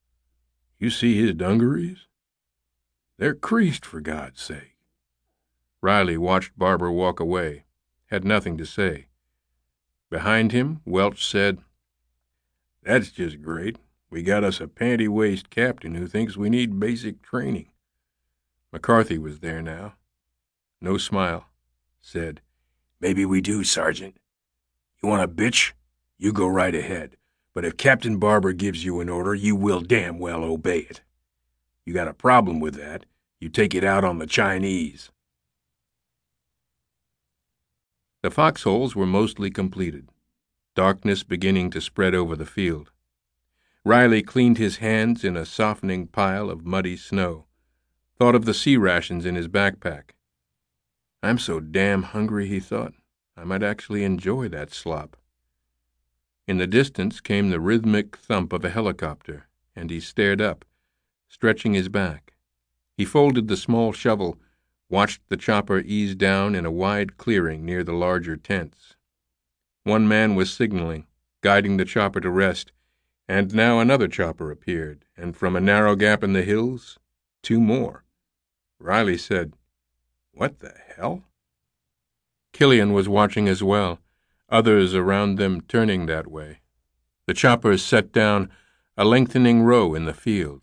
You see his dungarees? They're creased, for God's sake." Riley watched Barber walk away, had nothing to say. Behind him, Welch said, "That's just great. We got us a panty-waist captain who thinks we need basic training." McCarthy was there now. No smile. Said, "Maybe we do, Sergeant. You want a bitch? You go right ahead. But if Captain Barber gives you an order, you will damn well obey it. You got a problem with that, you take it out on the Chinese." The foxholes were mostly completed, darkness beginning to spread over the field. Riley cleaned his hands in a softening pile of muddy snow, thought of the sea rations in his backpack. "I'm so damn hungry," he thought. "I might actually enjoy that slop." In the distance came the rhythmic thump of a helicopter, and he stared up, stretching his back. He folded the small shovel, watched the chopper ease down in a wide clearing near the larger tents. One man was signaling, guiding the chopper to rest, and now another chopper appeared, and from a narrow gap in the hills, two more. Riley said, "What the hell?" Killian was watching as well, others around them turning that way. The choppers set down a lengthening row in the field,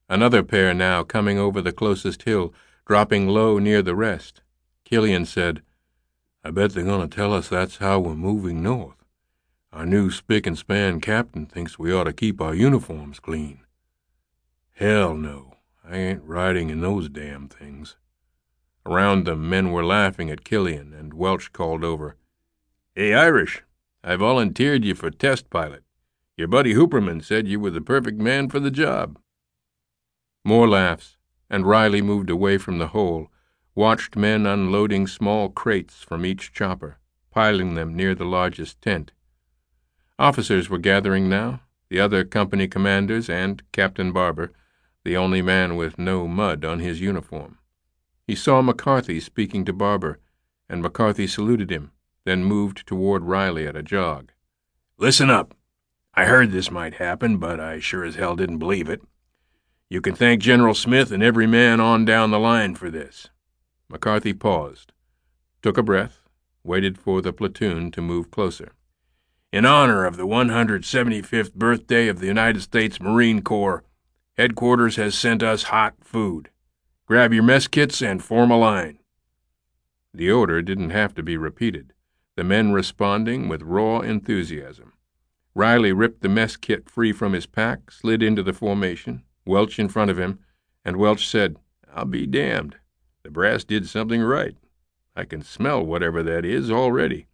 Another pair now coming over the closest hill, dropping low near the rest. Killian said, "I bet they're going to tell us that's how we're moving north. Our new spick-and-span captain thinks we ought to keep our uniforms clean. Hell no, I ain't riding in those damn things." Around them, men were laughing at Killian, and Welch called over, "Hey, Irish, I volunteered you for test pilot. Your buddy Hooperman said you were the perfect man for the job." More laughs, and Riley moved away from the hole, watched men unloading small crates from each chopper, piling them near the largest tent. Officers were gathering now, the other company commanders and Captain Barber, the only man with no mud on his uniform. He saw McCarthy speaking to Barber, and McCarthy saluted him, then moved toward Riley at a jog. "Listen up. I heard this might happen, but I sure as hell didn't believe it. You can thank General Smith and every man on down the line for this." McCarthy paused, took a breath, waited for the platoon to move closer. "In honor of the one hundred seventy-fifth birthday of the United States Marine Corps, headquarters has sent us hot food. Grab your mess kits and form a line." The order didn't have to be repeated, the men responding with raw enthusiasm. Riley ripped the mess kit free from his pack, slid into the formation, Welch in front of him, and Welch said, "I'll be damned. The brass did something right. I can smell whatever that is already."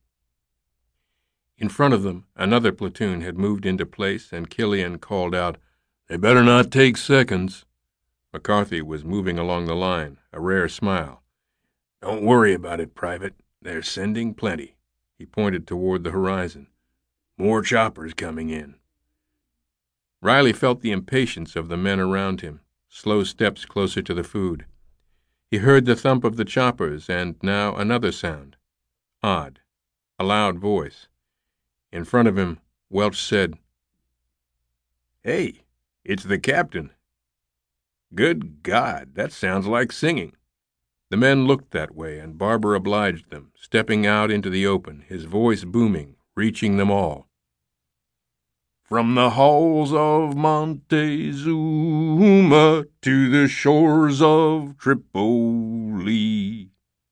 In front of them, another platoon had moved into place, and Killian called out, "They better not take seconds." McCarthy was moving along the line, a rare smile. "Don't worry about it, Private. They're sending plenty." He pointed toward the horizon. "More choppers coming in." Riley felt the impatience of the men around him, slow steps closer to the food. He heard the thump of the choppers, and now another sound. Odd. A loud voice. In front of him, Welch said, "Hey, it's the captain." "Good God, that sounds like singing." The men looked that way, and Barber obliged them, stepping out into the open, his voice booming, reaching them all. "From the halls of Montezuma to the shores of Tripoli."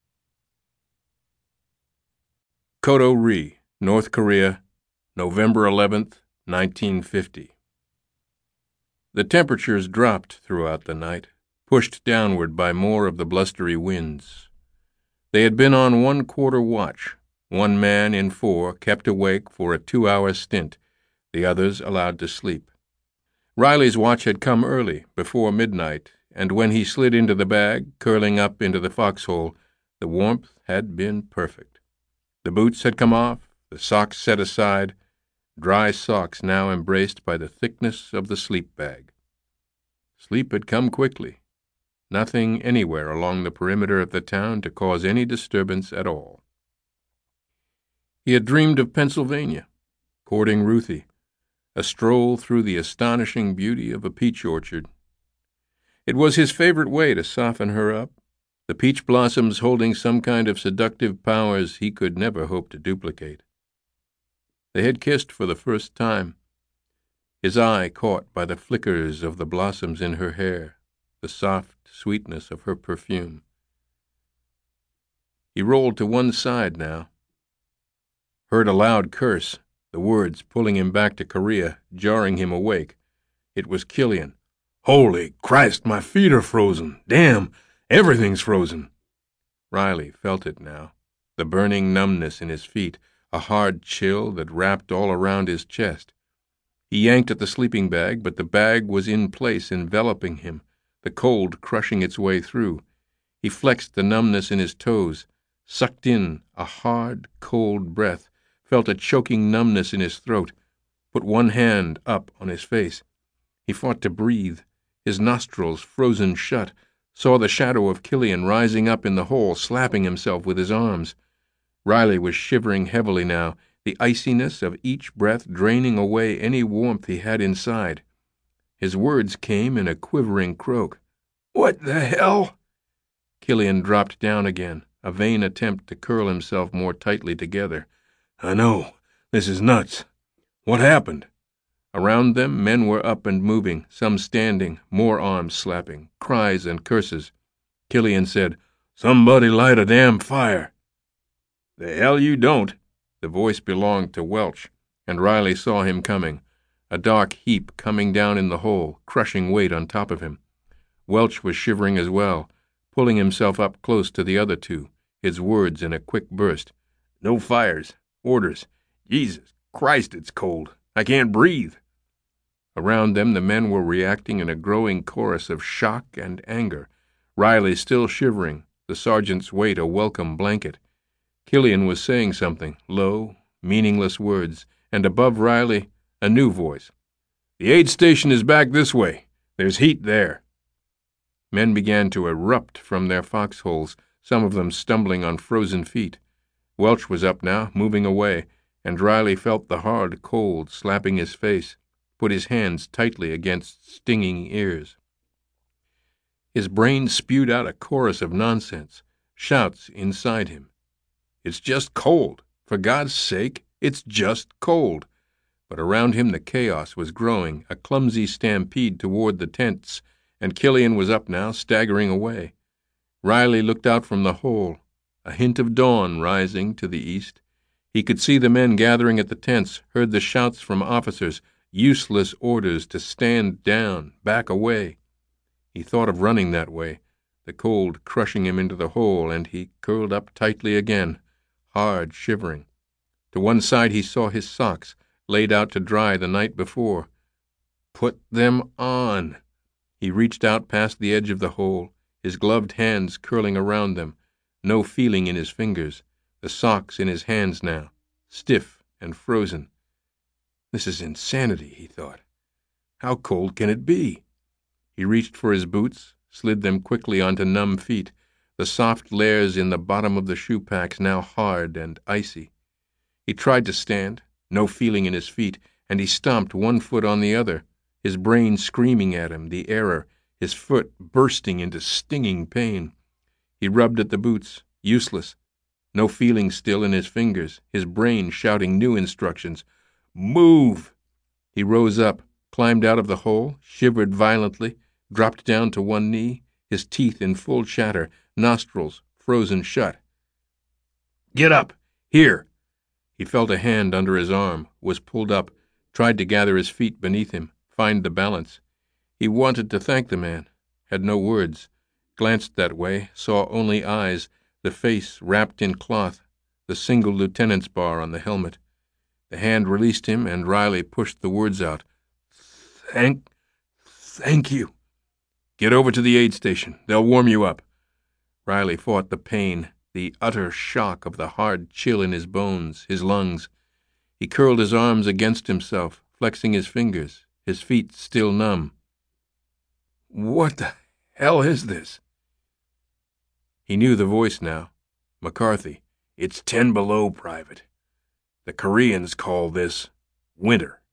Koto-ri, North Korea, November eleventh, nineteen fifty. The temperatures dropped throughout the night, pushed downward by more of the blustery winds. They had been on one-quarter watch, one man in four kept awake for a two-hour stint, the others allowed to sleep. Riley's watch had come early, before midnight, and when he slid into the bag, curling up into the foxhole, the warmth had been perfect. The boots had come off, the socks set aside, dry socks now embraced by the thickness of the sleep bag. Sleep had come quickly. Nothing anywhere along the perimeter of the town to cause any disturbance at all. He had dreamed of Pennsylvania, courting Ruthie, a stroll through the astonishing beauty of a peach orchard. It was his favorite way to soften her up, the peach blossoms holding some kind of seductive powers he could never hope to duplicate. They had kissed for the first time, his eye caught by the flickers of the blossoms in her hair, the soft sweetness of her perfume. He rolled to one side now, heard a loud curse, the words pulling him back to Korea, jarring him awake. It was Killian. "Holy Christ, my feet are frozen! Damn, everything's frozen!" Riley felt it now, the burning numbness in his feet, a hard chill that wrapped all around his chest. He yanked at the sleeping bag, but the bag was in place, enveloping him, the cold crushing its way through. He flexed the numbness in his toes, sucked in a hard, cold breath, felt a choking numbness in his throat, put one hand up on his face. He fought to breathe, his nostrils frozen shut, saw the shadow of Killian rising up in the hole, slapping himself with his arms. Riley was shivering heavily now, the iciness of each breath draining away any warmth he had inside. His words came in a quivering croak. "What the hell?" Killian dropped down again, a vain attempt to curl himself more tightly together. "I know. This is nuts. What happened?" Around them, men were up and moving, some standing, more arms slapping, cries and curses. Killian said, "Somebody light a damn fire." "The hell you don't." The voice belonged to Welch, and Riley saw him coming, a dark heap coming down in the hole, crushing weight on top of him. Welch was shivering as well, pulling himself up close to the other two, his words in a quick burst. "No fires. Orders. Jesus Christ, it's cold. I can't breathe." Around them, the men were reacting in a growing chorus of shock and anger. Riley still shivering, the sergeant's weight a welcome blanket. Killian was saying something, low, meaningless words, and above Riley, a new voice. "The aid station is back this way. There's heat there." Men began to erupt from their foxholes, some of them stumbling on frozen feet. Welch was up now, moving away, and Riley felt the hard cold slapping his face, put his hands tightly against stinging ears. His brain spewed out a chorus of nonsense, shouts inside him. "It's just cold. For God's sake, it's just cold." But around him the chaos was growing, a clumsy stampede toward the tents, and Killian was up now, staggering away. Riley looked out from the hole, a hint of dawn rising to the east. He could see the men gathering at the tents, heard the shouts from officers, useless orders to stand down, back away. He thought of running that way, the cold crushing him into the hole, and he curled up tightly again, hard, shivering. To one side he saw his socks, laid out to dry the night before. Put them on. He reached out past the edge of the hole, his gloved hands curling around them, no feeling in his fingers, the socks in his hands now, stiff and frozen. This is insanity, he thought. How cold can it be? He reached for his boots, slid them quickly onto numb feet, the soft layers in the bottom of the shoe packs now hard and icy. He tried to stand, no feeling in his feet, and he stomped one foot on the other, his brain screaming at him, the error, his foot bursting into stinging pain. He rubbed at the boots, useless, no feeling still in his fingers, his brain shouting new instructions. Move! He rose up, climbed out of the hole, shivered violently, dropped down to one knee, his teeth in full chatter, nostrils frozen shut. Get up! Here! He felt a hand under his arm, was pulled up, tried to gather his feet beneath him, find the balance. He wanted to thank the man, had no words, glanced that way, saw only eyes, the face wrapped in cloth, the single lieutenant's bar on the helmet. The hand released him, and Riley pushed the words out. Thank, thank you. Get over to the aid station. They'll warm you up. Riley fought the pain, the utter shock of the hard chill in his bones, his lungs. He curled his arms against himself, flexing his fingers, his feet still numb. What the hell is this? He knew the voice now. McCarthy. It's ten below, Private. The Koreans call this winter.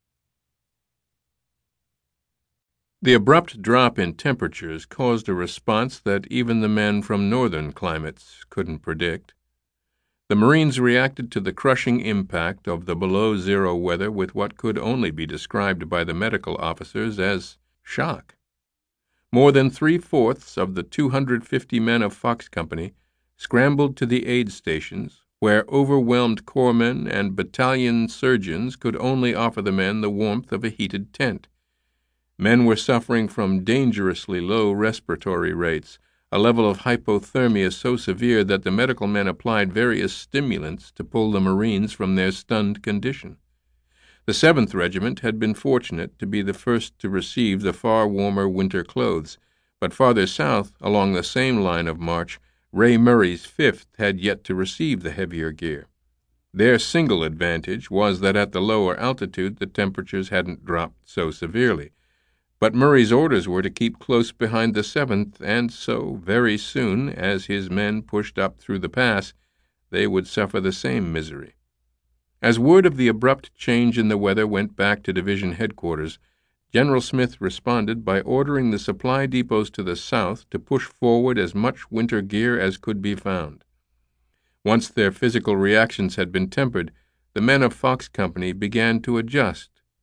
The abrupt drop in temperatures caused a response that even the men from northern climates couldn't predict. The Marines reacted to the crushing impact of the below-zero weather with what could only be described by the medical officers as shock. More than three-fourths of the two hundred fifty men of Fox Company scrambled to the aid stations, where overwhelmed corpsmen and battalion surgeons could only offer the men the warmth of a heated tent. Men were suffering from dangerously low respiratory rates, a level of hypothermia so severe that the medical men applied various stimulants to pull the Marines from their stunned condition. The seventh Regiment had been fortunate to be the first to receive the far warmer winter clothes, but farther south, along the same line of march, Ray Murray's fifth had yet to receive the heavier gear. Their single advantage was that at the lower altitude the temperatures hadn't dropped so severely. But Murray's orders were to keep close behind the seventh, and so, very soon, as his men pushed up through the pass, they would suffer the same misery. As word of the abrupt change in the weather went back to division headquarters, General Smith responded by ordering the supply depots to the south to push forward as much winter gear as could be found. Once their physical reactions had been tempered, the men of Fox Company began to adjust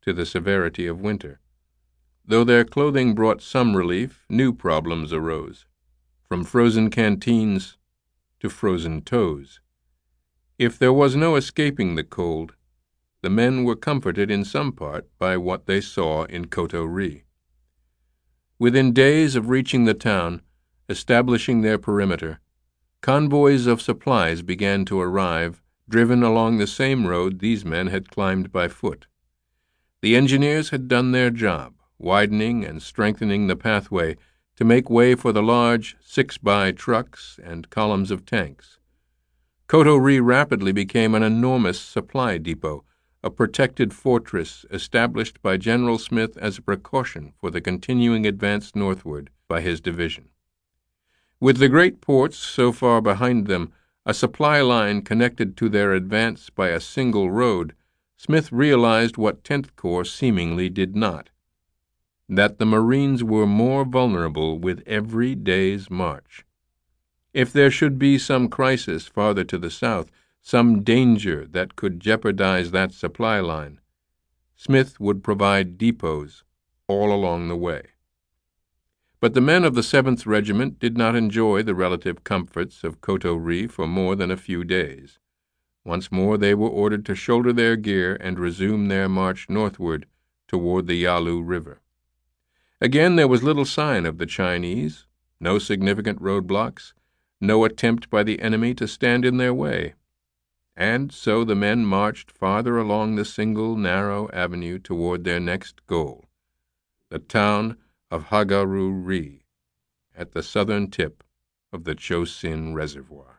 to the severity of winter. Though their clothing brought some relief, new problems arose, from frozen canteens to frozen toes. If there was no escaping the cold, the men were comforted in some part by what they saw in Koto-ri. Within days of reaching the town, establishing their perimeter, convoys of supplies began to arrive, driven along the same road these men had climbed by foot. The engineers had done their job, widening and strengthening the pathway to make way for the large six-by trucks and columns of tanks. Koto-ri rapidly became an enormous supply depot, a protected fortress established by General Smith as a precaution for the continuing advance northward by his division. With the great ports so far behind them, a supply line connected to their advance by a single road, Smith realized what tenth Corps seemingly did not, that the Marines were more vulnerable with every day's march. If there should be some crisis farther to the south, some danger that could jeopardize that supply line, Smith would provide depots all along the way. But the men of the seventh Regiment did not enjoy the relative comforts of Koto-ri for more than a few days. Once more they were ordered to shoulder their gear and resume their march northward toward the Yalu River. Again there was little sign of the Chinese, no significant roadblocks, no attempt by the enemy to stand in their way. And so the men marched farther along the single narrow avenue toward their next goal, the town of Hagaru-ri, at the southern tip of the Chosin Reservoir.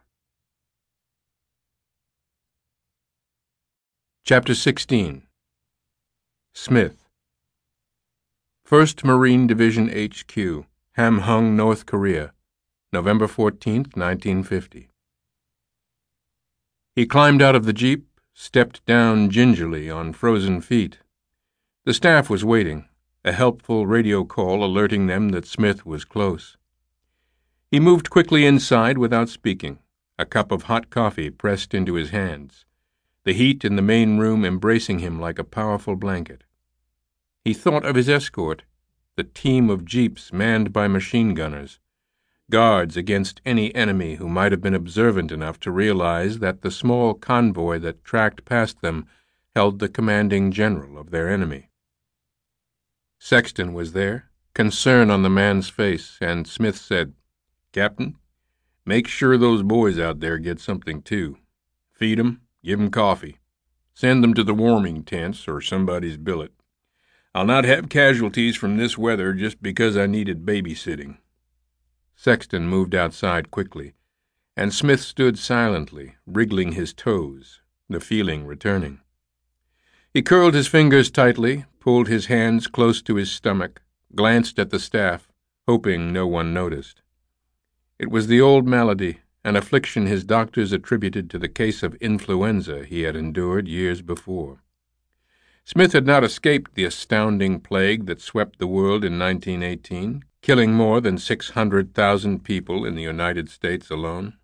Chapter sixteen. Smith. First Marine Division H Q, Hamhung, North Korea, November fourteenth, nineteen fifty. He climbed out of the jeep, stepped down gingerly on frozen feet. The staff was waiting, a helpful radio call alerting them that Smith was close. He moved quickly inside without speaking, a cup of hot coffee pressed into his hands, the heat in the main room embracing him like a powerful blanket. He thought of his escort, the team of jeeps manned by machine gunners, guards against any enemy who might have been observant enough to realize that the small convoy that tracked past them held the commanding general of their enemy. Sexton was there, concern on the man's face, and Smith said, "Captain, make sure those boys out there get something too. Feed 'em, give 'em coffee. Send them to the warming tents or somebody's billet. I'll not have casualties from this weather just because I needed babysitting." Sexton moved outside quickly, and Smith stood silently, wriggling his toes, the feeling returning. He curled his fingers tightly, pulled his hands close to his stomach, glanced at the staff, hoping no one noticed. It was the old malady, an affliction his doctors attributed to the case of influenza he had endured years before. Smith had not escaped the astounding plague that swept the world in nineteen eighteen, killing more than six hundred thousand people in the United States alone.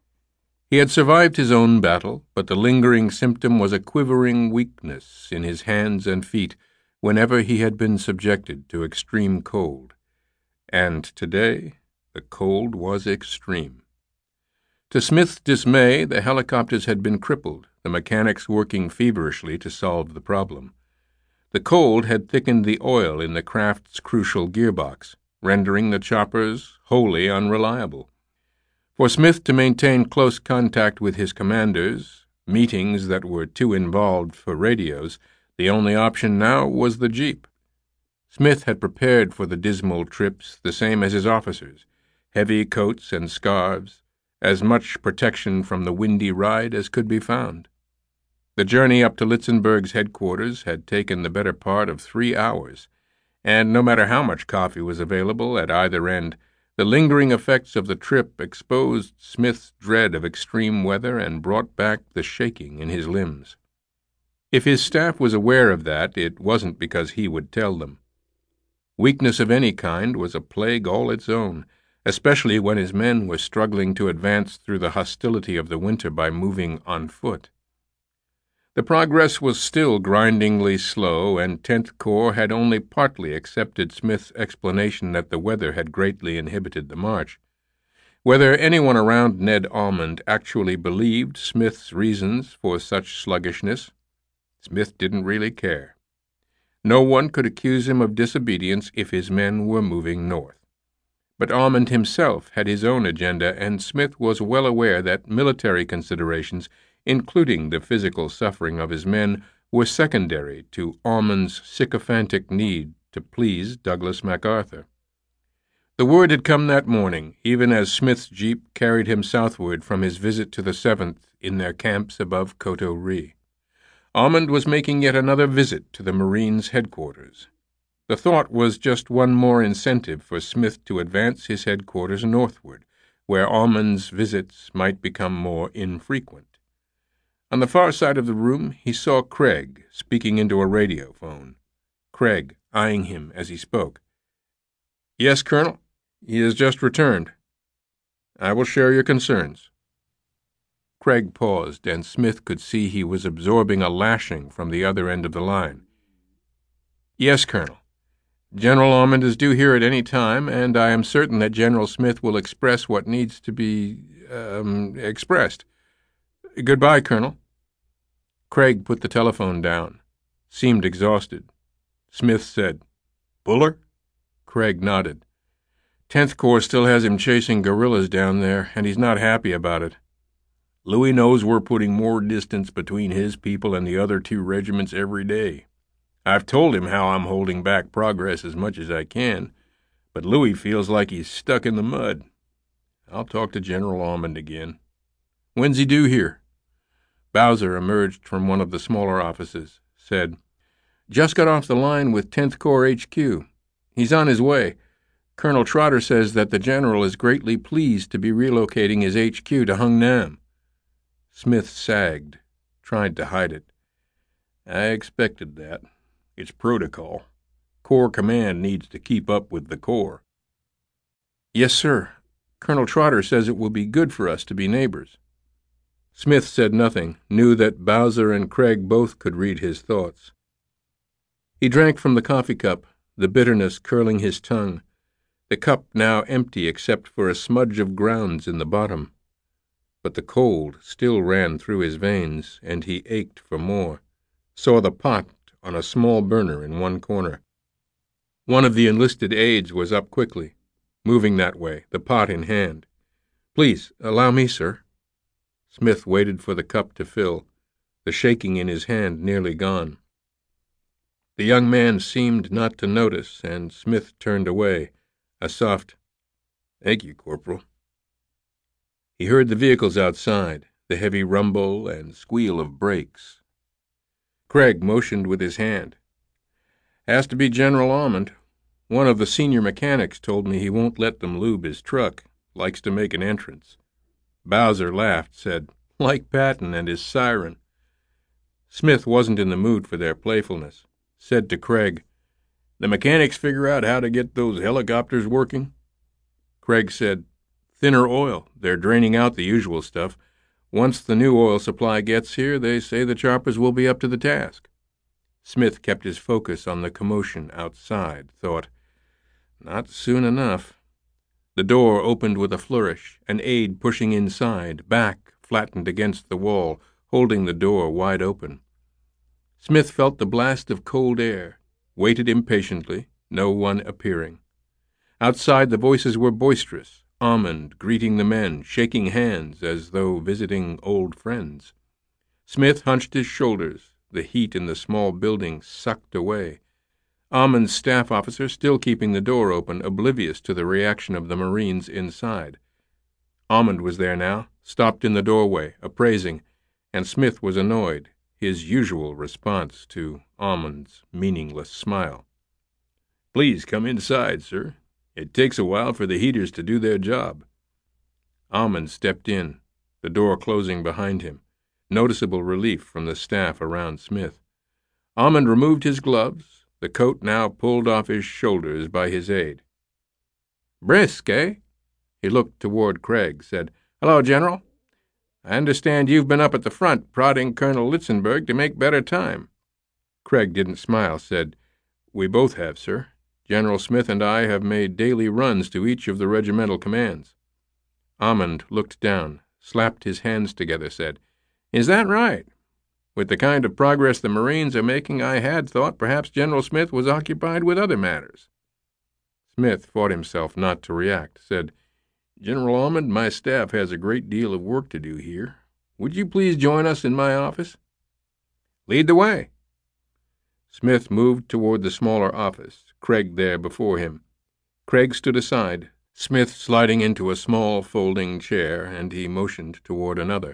He had survived his own battle, but the lingering symptom was a quivering weakness in his hands and feet whenever he had been subjected to extreme cold. And today, the cold was extreme. To Smith's dismay, the helicopters had been crippled, the mechanics working feverishly to solve the problem. The cold had thickened the oil in the craft's crucial gearbox, rendering the choppers wholly unreliable. For Smith to maintain close contact with his commanders, meetings that were too involved for radios, the only option now was the jeep. Smith had prepared for the dismal trips the same as his officers, heavy coats and scarves, as much protection from the windy ride as could be found. The journey up to Litzenberg's headquarters had taken the better part of three hours, and no matter how much coffee was available at either end, the lingering effects of the trip exposed Smith's dread of extreme weather and brought back the shaking in his limbs. If his staff was aware of that, it wasn't because he would tell them. Weakness of any kind was a plague all its own, especially when his men were struggling to advance through the hostility of the winter by moving on foot. The progress was still grindingly slow, and tenth Corps had only partly accepted Smith's explanation that the weather had greatly inhibited the march. Whether anyone around Ned Almond actually believed Smith's reasons for such sluggishness, Smith didn't really care. No one could accuse him of disobedience if his men were moving north. But Almond himself had his own agenda, and Smith was well aware that military considerations, including the physical suffering of his men, were secondary to Almond's sycophantic need to please Douglas MacArthur. The word had come that morning, even as Smith's jeep carried him southward from his visit to the seventh in their camps above Coteau Rie. Almond was making yet another visit to the Marines' headquarters. The thought was just one more incentive for Smith to advance his headquarters northward, where Almond's visits might become more infrequent. On the far side of the room he saw Craig speaking into a radio phone. Craig eyeing him as he spoke. "Yes, Colonel. He has just returned. I will share your concerns." Craig paused, and Smith could see he was absorbing a lashing from the other end of the line. "Yes, Colonel. General Almond is due here at any time, and I am certain that General Smith will express what needs to be, um, expressed. Goodbye, Colonel." Craig put the telephone down, seemed exhausted. Smith said, "Buller?" Craig nodded. tenth Corps still has him chasing guerrillas down there, and he's not happy about it. Louis knows we're putting more distance between his people and the other two regiments every day. I've told him how I'm holding back progress as much as I can, but Louis feels like he's stuck in the mud. I'll talk to General Almond again. When's he due here?" Bowser emerged from one of the smaller offices, said, "Just got off the line with tenth Corps H Q. He's on his way. Colonel Trotter says that the general is greatly pleased to be relocating his H Q to Hung Nam." Smith sagged, tried to hide it. "I expected that. It's protocol. Corps command needs to keep up with the Corps." "Yes, sir. Colonel Trotter says it will be good for us to be neighbors." Smith said nothing, knew that Bowser and Craig both could read his thoughts. He drank from the coffee cup, the bitterness curling his tongue, the cup now empty except for a smudge of grounds in the bottom. But the cold still ran through his veins, and he ached for more, saw the pot on a small burner in one corner. One of the enlisted aides was up quickly, moving that way, the pot in hand. "Please, allow me, sir." Smith waited for the cup to fill, the shaking in his hand nearly gone. The young man seemed not to notice, and Smith turned away, a soft, "Thank you, Corporal." He heard the vehicles outside, the heavy rumble and squeal of brakes. Craig motioned with his hand. "Has to be General Almond. One of the senior mechanics told me he won't let them lube his truck. Likes to make an entrance." Bowser laughed, said, "Like Patton and his siren." Smith wasn't in the mood for their playfulness, said to Craig, "The mechanics figure out how to get those helicopters working?" Craig said, "Thinner oil. They're draining out the usual stuff. Once the new oil supply gets here, they say the choppers will be up to the task." Smith kept his focus on the commotion outside, thought, "Not soon enough." The door opened with a flourish, an aide pushing inside, back flattened against the wall, holding the door wide open. Smith felt the blast of cold air, waited impatiently, no one appearing. Outside the voices were boisterous, Almond greeting the men, shaking hands as though visiting old friends. Smith hunched his shoulders, the heat in the small building sucked away. Almond's staff officer still keeping the door open, oblivious to the reaction of the Marines inside. Almond was there now, stopped in the doorway, appraising, and Smith was annoyed, his usual response to Almond's meaningless smile. "Please come inside, sir. It takes a while for the heaters to do their job." Almond stepped in, the door closing behind him, noticeable relief from the staff around Smith. Almond removed his gloves, the coat now pulled off his shoulders by his aide. "Brisk, eh?" He looked toward Craig, said, "Hello, General." I understand you've been up at the front prodding Colonel Litzenberg to make better time." Craig didn't smile, said, "We both have, sir. General Smith and I have made daily runs to each of the regimental commands." Almond looked down, slapped his hands together, said, "Is that right? With the kind of progress the Marines are making, I had thought perhaps General Smith was occupied with other matters." Smith fought himself not to react, said, "General Almond, my staff has a great deal of work to do here. Would you please join us in my office?" "Lead the way." Smith moved toward the smaller office, Craig there before him. Craig stood aside, Smith sliding into a small folding chair, and he motioned toward another.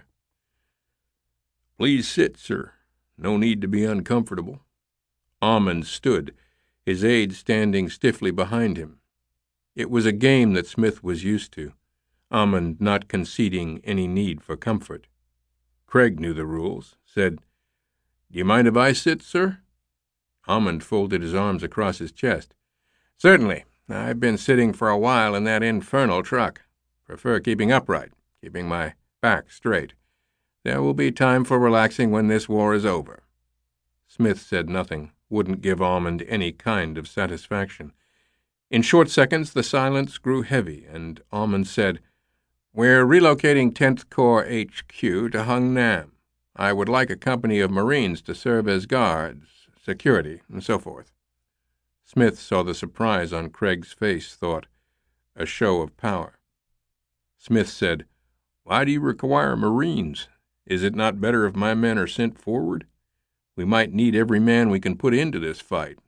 "Please sit, sir. No need to be uncomfortable." Almond stood, his aide standing stiffly behind him. It was a game that Smith was used to, Almond not conceding any need for comfort. Craig knew the rules, said, "Do you mind if I sit, sir?" Almond folded his arms across his chest. "Certainly. I've been sitting for a while in that infernal truck. Prefer keeping upright, keeping my back straight. There will be time for relaxing when this war is over." Smith said nothing, wouldn't give Almond any kind of satisfaction. In short seconds the silence grew heavy, and Almond said, "We're relocating tenth Corps H Q to Hung Nam. I would like a company of Marines to serve as guards, security, and so forth." Smith saw the surprise on Craig's face, thought, a show of power. Smith said, "Why do you require Marines? Is it not better if my men are sent forward? We might need every man we can put into this fight."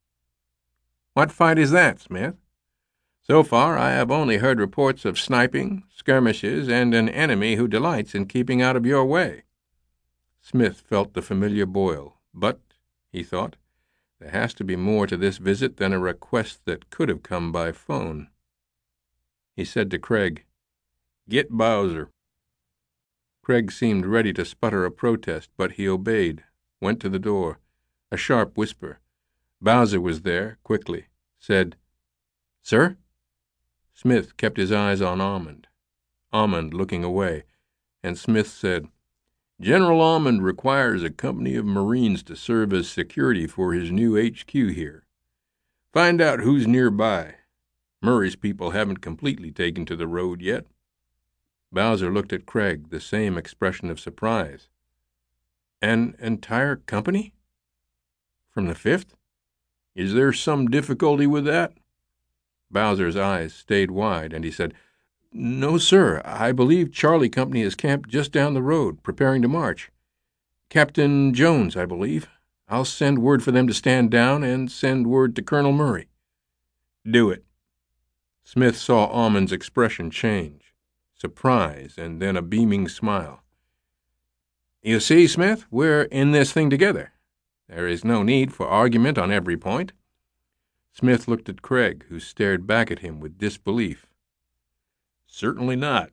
"What fight is that, Smith? So far I have only heard reports of sniping, skirmishes, and an enemy who delights in keeping out of your way." Smith felt the familiar boil, but, he thought, there has to be more to this visit than a request that could have come by phone. He said to Craig, "Get Bowser." Craig seemed ready to sputter a protest, but he obeyed, went to the door. A sharp whisper. Bowser was there, quickly, said, "Sir?" Smith kept his eyes on Almond. Almond looking away, and Smith said, "General Almond requires a company of Marines to serve as security for his new H Q here. Find out who's nearby. Murray's people haven't completely taken to the road yet." Bowser looked at Craig, the same expression of surprise. "An entire company? From the fifth? Is there some difficulty with that?" Bowser's eyes stayed wide, and he said, "No, sir. I believe Charlie Company is camped just down the road, preparing to march. Captain Jones, I believe. I'll send word for them to stand down, and send word to Colonel Murray." "Do it." Smith saw Almond's expression change, surprise, and then a beaming smile. "You see, Smith, we're in this thing together. There is no need for argument on every point." Smith looked at Craig, who stared back at him with disbelief. "Certainly not."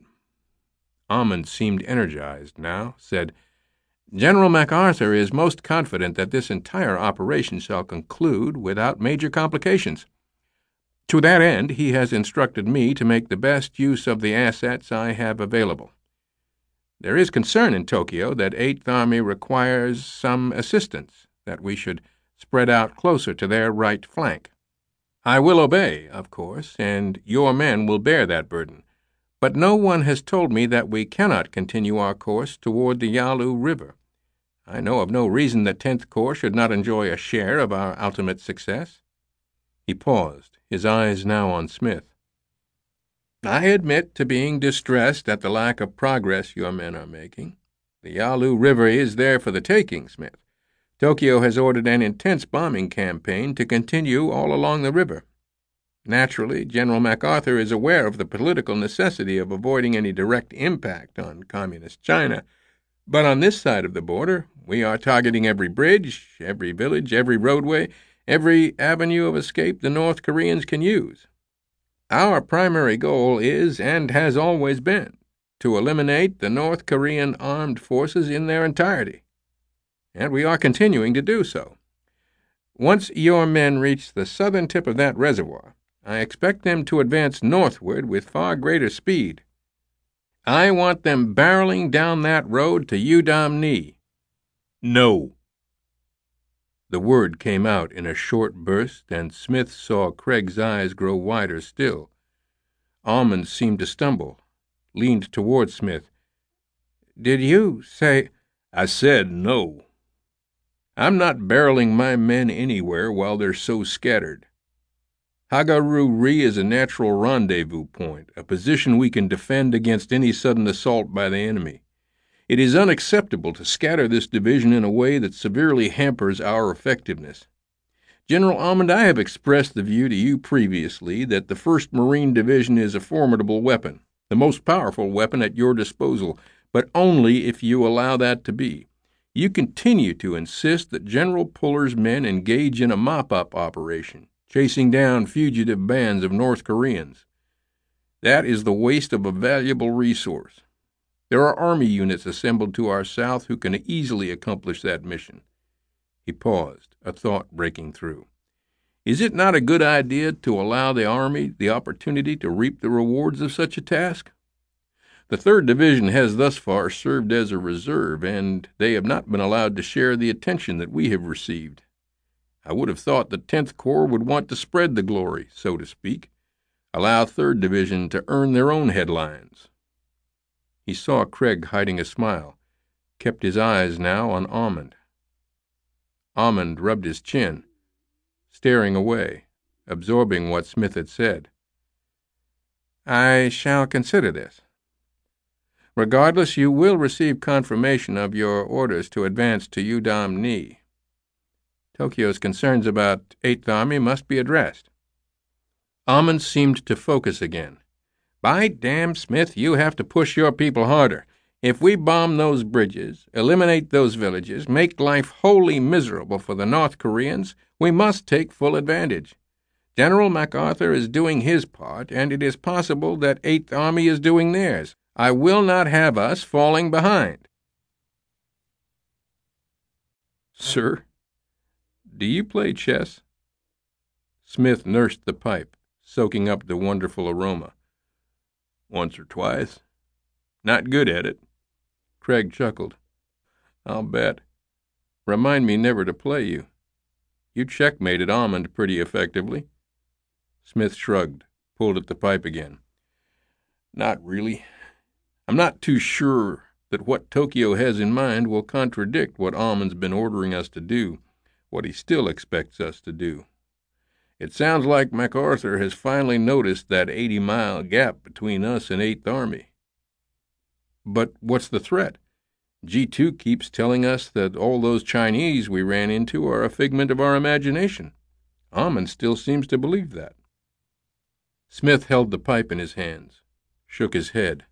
Almond seemed energized now, said, "General MacArthur is most confident that this entire operation shall conclude without major complications. To that end, he has instructed me to make the best use of the assets I have available. There is concern in Tokyo that Eighth Army requires some assistance, that we should spread out closer to their right flank. I will obey, of course, and your men will bear that burden, but no one has told me that we cannot continue our course toward the Yalu River. I know of no reason that tenth Corps should not enjoy a share of our ultimate success." He paused, his eyes now on Smith. "I admit to being distressed at the lack of progress your men are making. The Yalu River is there for the taking, Smith. Tokyo has ordered an intense bombing campaign to continue all along the river. Naturally, General MacArthur is aware of the political necessity of avoiding any direct impact on Communist China, but on this side of the border, we are targeting every bridge, every village, every roadway, every avenue of escape the North Koreans can use. Our primary goal is, and has always been, to eliminate the North Korean armed forces in their entirety, and we are continuing to do so. Once your men reach the southern tip of that reservoir, I expect them to advance northward with far greater speed. I want them barreling down that road to Udom-Knee. No. The word came out in a short burst, and Smith saw Craig's eyes grow wider still. Almond seemed to stumble, leaned toward Smith. Did you say— I said no. I'm not barreling my men anywhere while they're so scattered. Hagaroo-Ri is a natural rendezvous point, a position we can defend against any sudden assault by the enemy. It is unacceptable to scatter this division in a way that severely hampers our effectiveness. General Almond, I have expressed the view to you previously that the first Marine Division is a formidable weapon, the most powerful weapon at your disposal, but only if you allow that to be. You continue to insist that General Puller's men engage in a mop-up operation, chasing down fugitive bands of North Koreans. That is the waste of a valuable resource. There are Army units assembled to our south who can easily accomplish that mission. He paused, a thought breaking through. Is it not a good idea to allow the Army the opportunity to reap the rewards of such a task? The third Division has thus far served as a reserve, and they have not been allowed to share the attention that we have received. I would have thought the tenth Corps would want to spread the glory, so to speak, allow third Division to earn their own headlines. He saw Craig hiding a smile, kept his eyes now on Almond. Almond rubbed his chin, staring away, absorbing what Smith had said. I shall consider this. Regardless, you will receive confirmation of your orders to advance to Udom-Knee. Tokyo's concerns about Eighth Army must be addressed. Almond seemed to focus again. By damn, Smith, you have to push your people harder. If we bomb those bridges, eliminate those villages, make life wholly miserable for the North Koreans, we must take full advantage. General MacArthur is doing his part, and it is possible that Eighth Army is doing theirs. I will not have us falling behind. Sir, do you play chess? Smith nursed the pipe, soaking up the wonderful aroma. Once or twice. Not good at it. Craig chuckled. I'll bet. Remind me never to play you. You checkmated Almond pretty effectively. Smith shrugged, pulled at the pipe again. Not really. I'm not too sure that what Tokyo has in mind will contradict what Almond's been ordering us to do, what he still expects us to do. It sounds like MacArthur has finally noticed that eighty-mile gap between us and Eighth Army. But what's the threat? G two keeps telling us that all those Chinese we ran into are a figment of our imagination. Almond still seems to believe that. Smith held the pipe in his hands, shook his head.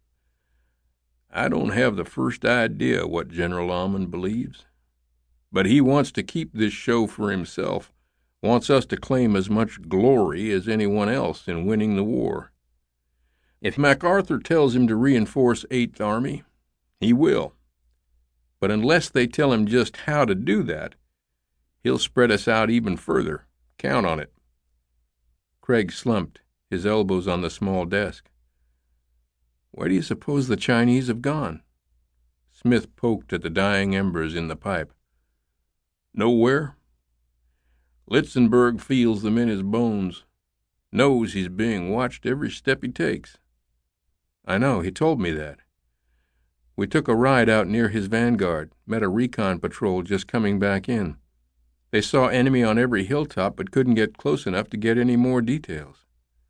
I don't have the first idea what General Almond believes, but he wants to keep this show for himself, wants us to claim as much glory as anyone else in winning the war. If MacArthur tells him to reinforce Eighth Army, he will. But unless they tell him just how to do that, he'll spread us out even further. Count on it. Craig slumped, his elbows on the small desk. Where do you suppose the Chinese have gone? Smith poked at the dying embers in the pipe. Nowhere. Litzenberg feels them in his bones, knows he's being watched every step he takes. I know, he told me that. We took a ride out near his vanguard, met a recon patrol just coming back in. They saw enemy on every hilltop but couldn't get close enough to get any more details.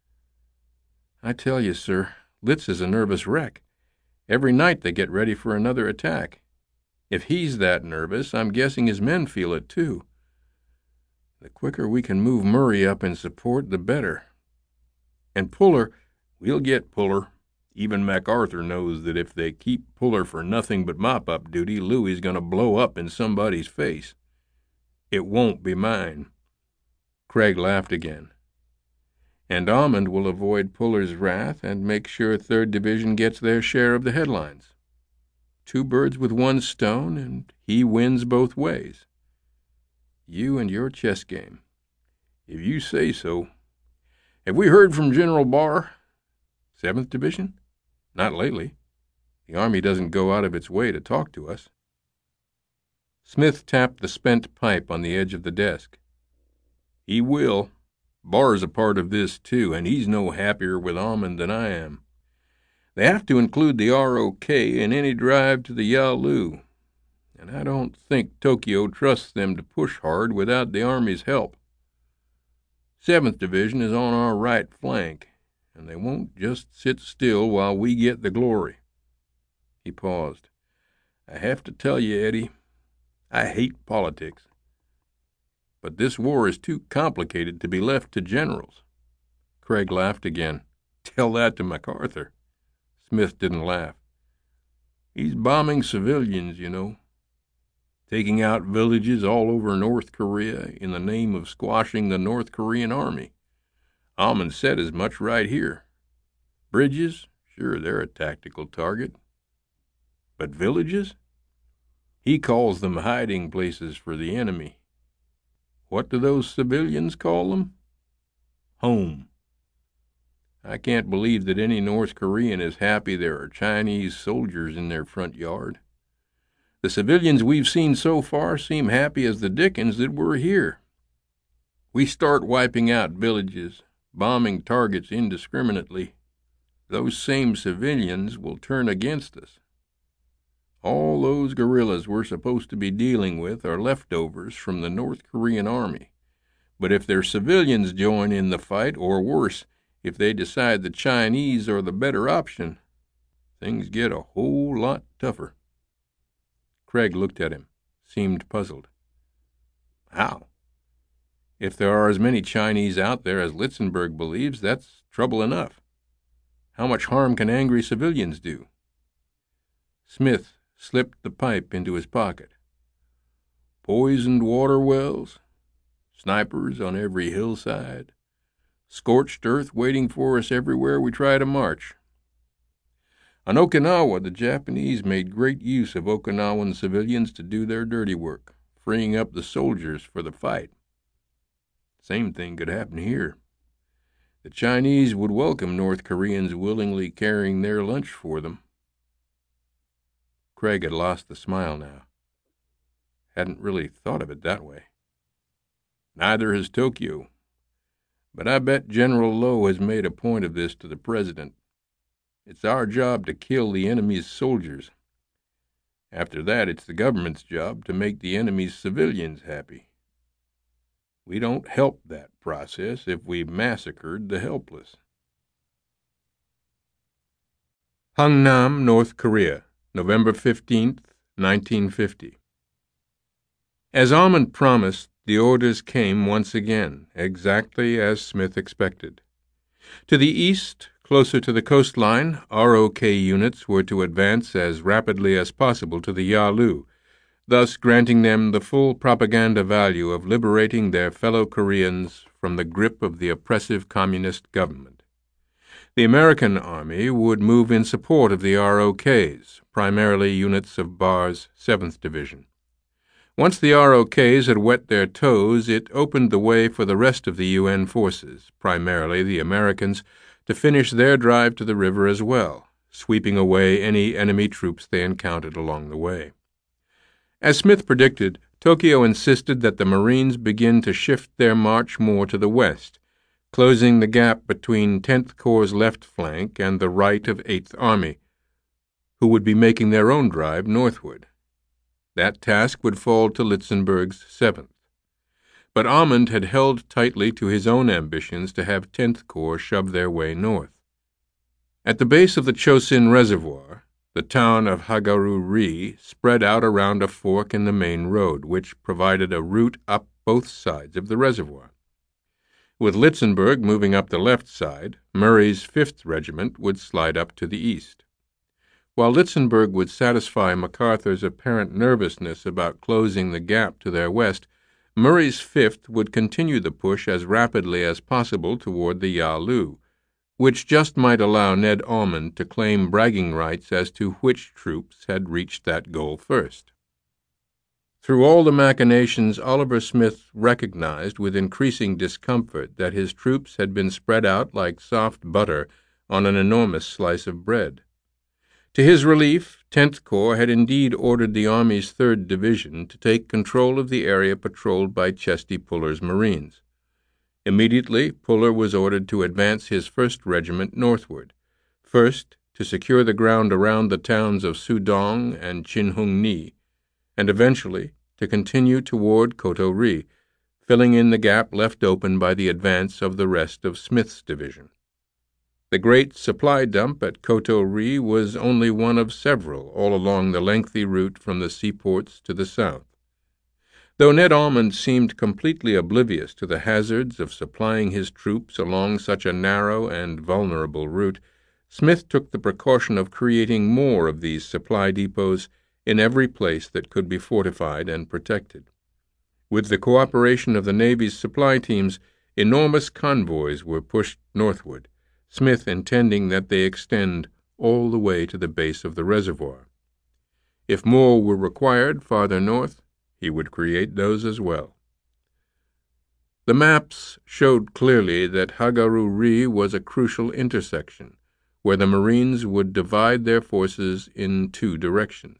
I tell you, sir, Litz is a nervous wreck. Every night they get ready for another attack. If he's that nervous, I'm guessing his men feel it too. The quicker we can move Murray up in support, the better. And Puller, we'll get Puller. Even MacArthur knows that if they keep Puller for nothing but mop-up duty, Louis's going to blow up in somebody's face. It won't be mine. Craig laughed again. And Almond will avoid Puller's wrath and make sure third Division gets their share of the headlines. Two birds with one stone, and he wins both ways. You and your chess game. If you say so. Have we heard from General Barr? Seventh Division? Not lately. The Army doesn't go out of its way to talk to us." Smith tapped the spent pipe on the edge of the desk. "He will. Barr's a part of this, too, and he's no happier with Almond than I am. They have to include the R O K in any drive to the Yalu, and I don't think Tokyo trusts them to push hard without the Army's help. seventh Division is on our right flank, and they won't just sit still while we get the glory." He paused. "I have to tell you, Eddie, I hate politics. But this war is too complicated to be left to generals." Craig laughed again. "Tell that to MacArthur." Smith didn't laugh. "He's bombing civilians, you know. Taking out villages all over North Korea in the name of squashing the North Korean army. Almond said as much right here. Bridges, sure, they're a tactical target. But villages? He calls them hiding places for the enemy. What do those civilians call them? Home. I can't believe that any North Korean is happy there are Chinese soldiers in their front yard. The civilians we've seen so far seem happy as the dickens that we're here. We start wiping out villages, bombing targets indiscriminately. Those same civilians will turn against us. All those guerrillas we're supposed to be dealing with are leftovers from the North Korean army. But if their civilians join in the fight, or worse, if they decide the Chinese are the better option, things get a whole lot tougher." Craig looked at him, seemed puzzled. "How? If there are as many Chinese out there as Litzenberg believes, that's trouble enough. How much harm can angry civilians do?" Smith slipped the pipe into his pocket. "Poisoned water wells, snipers on every hillside, scorched earth waiting for us everywhere we try to march. On Okinawa, the Japanese made great use of Okinawan civilians to do their dirty work, freeing up the soldiers for the fight. Same thing could happen here. The Chinese would welcome North Koreans willingly carrying their lunch for them." Craig had lost the smile now. Hadn't really thought of it that way. "Neither has Tokyo. But I bet General Lowe has made a point of this to the president. It's our job to kill the enemy's soldiers. After that, it's the government's job to make the enemy's civilians happy. We don't help that process if we've massacred the helpless." Hungnam, North Korea, November fifteenth, nineteen fifty. As Almond promised, the orders came once again, exactly as Smith expected. To the east, closer to the coastline, R O K units were to advance as rapidly as possible to the Yalu, thus granting them the full propaganda value of liberating their fellow Koreans from the grip of the oppressive communist government. The American Army would move in support of the R O Ks, primarily units of Barr's seventh Division. Once the R O Ks had wet their toes, it opened the way for the rest of the U N forces, primarily the Americans, to finish their drive to the river as well, sweeping away any enemy troops they encountered along the way. As Smith predicted, Tokyo insisted that the Marines begin to shift their march more to the west, closing the gap between tenth Corps' left flank and the right of eighth Army, who would be making their own drive northward. That task would fall to Litzenberg's seventh. But Almond had held tightly to his own ambitions to have tenth Corps shove their way north. At the base of the Chosin Reservoir, the town of Hagaru-ri spread out around a fork in the main road, which provided a route up both sides of the reservoir. With Litzenberg moving up the left side, Murray's fifth Regiment would slide up to the east. While Litzenberg would satisfy MacArthur's apparent nervousness about closing the gap to their west, Murray's fifth would continue the push as rapidly as possible toward the Yalu, which just might allow Ned Almond to claim bragging rights as to which troops had reached that goal first. Through all the machinations, Oliver Smith recognized with increasing discomfort that his troops had been spread out like soft butter on an enormous slice of bread. To his relief, tenth Corps had indeed ordered the Army's third Division to take control of the area patrolled by Chesty Puller's Marines. Immediately, Puller was ordered to advance his first Regiment northward, first to secure the ground around the towns of Sudong and Chinhung-ni, and eventually to continue toward Koto-ri, filling in the gap left open by the advance of the rest of Smith's division. The great supply dump at Koto-ri was only one of several all along the lengthy route from the seaports to the south. Though Ned Almond seemed completely oblivious to the hazards of supplying his troops along such a narrow and vulnerable route, Smith took the precaution of creating more of these supply depots in every place that could be fortified and protected. With the cooperation of the Navy's supply teams, enormous convoys were pushed northward, Smith intending that they extend all the way to the base of the reservoir. If more were required farther north, he would create those as well. The maps showed clearly that Hagaru-ri was a crucial intersection, where the Marines would divide their forces in two directions.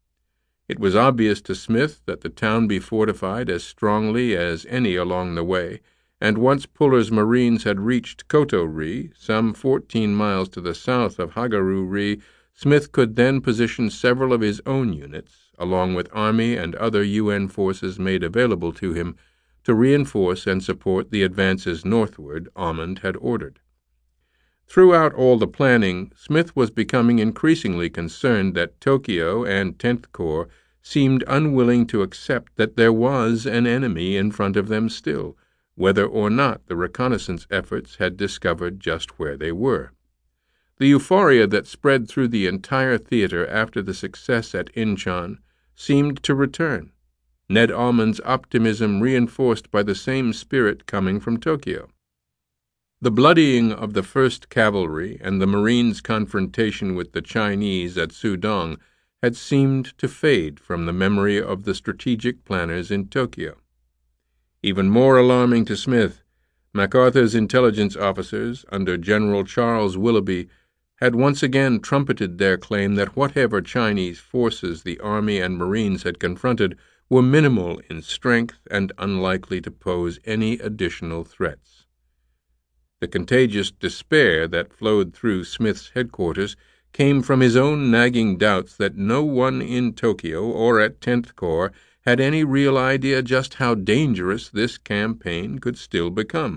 It was obvious to Smith that the town be fortified as strongly as any along the way, and once Puller's Marines had reached Koto-ri, some fourteen miles to the south of Hagaru-ri, Smith could then position several of his own units, along with Army and other U N forces made available to him, to reinforce and support the advances northward Almond had ordered. Throughout all the planning, Smith was becoming increasingly concerned that Tokyo and tenth Corps seemed unwilling to accept that there was an enemy in front of them still, whether or not the reconnaissance efforts had discovered just where they were. The euphoria that spread through the entire theater after the success at Incheon seemed to return, Ned Almond's optimism reinforced by the same spirit coming from Tokyo. The bloodying of the First Cavalry and the Marines' confrontation with the Chinese at Sudong had seemed to fade from the memory of the strategic planners in Tokyo. Even more alarming to Smith, MacArthur's intelligence officers, under General Charles Willoughby, had once again trumpeted their claim that whatever Chinese forces the Army and Marines had confronted were minimal in strength and unlikely to pose any additional threats. The contagious despair that flowed through Smith's headquarters came from his own nagging doubts that no one in Tokyo or at tenth Corps had any real idea just how dangerous this campaign could still become.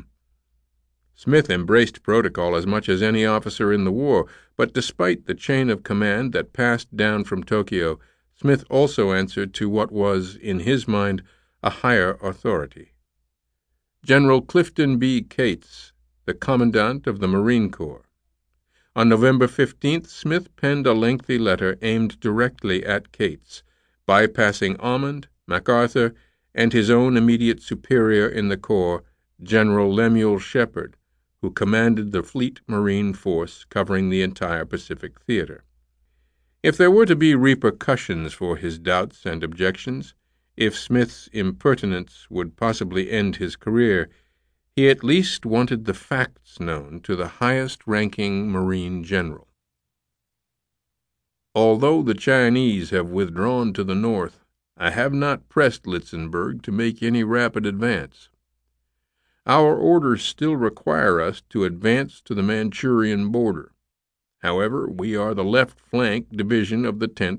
Smith embraced protocol as much as any officer in the war, but despite the chain of command that passed down from Tokyo, Smith also answered to what was, in his mind, a higher authority. General Clifton B. Cates, the Commandant of the Marine Corps. On November fifteenth, Smith penned a lengthy letter aimed directly at Cates, bypassing Almond, MacArthur, and his own immediate superior in the Corps, General Lemuel Shepard, who commanded the Fleet Marine Force covering the entire Pacific Theater. If there were to be repercussions for his doubts and objections, if Smith's impertinence would possibly end his career, he at least wanted the facts known to the highest-ranking Marine general. Although the Chinese have withdrawn to the north, I have not pressed Litzenberg to make any rapid advance. Our orders still require us to advance to the Manchurian border. However, we are the left flank division of the tenth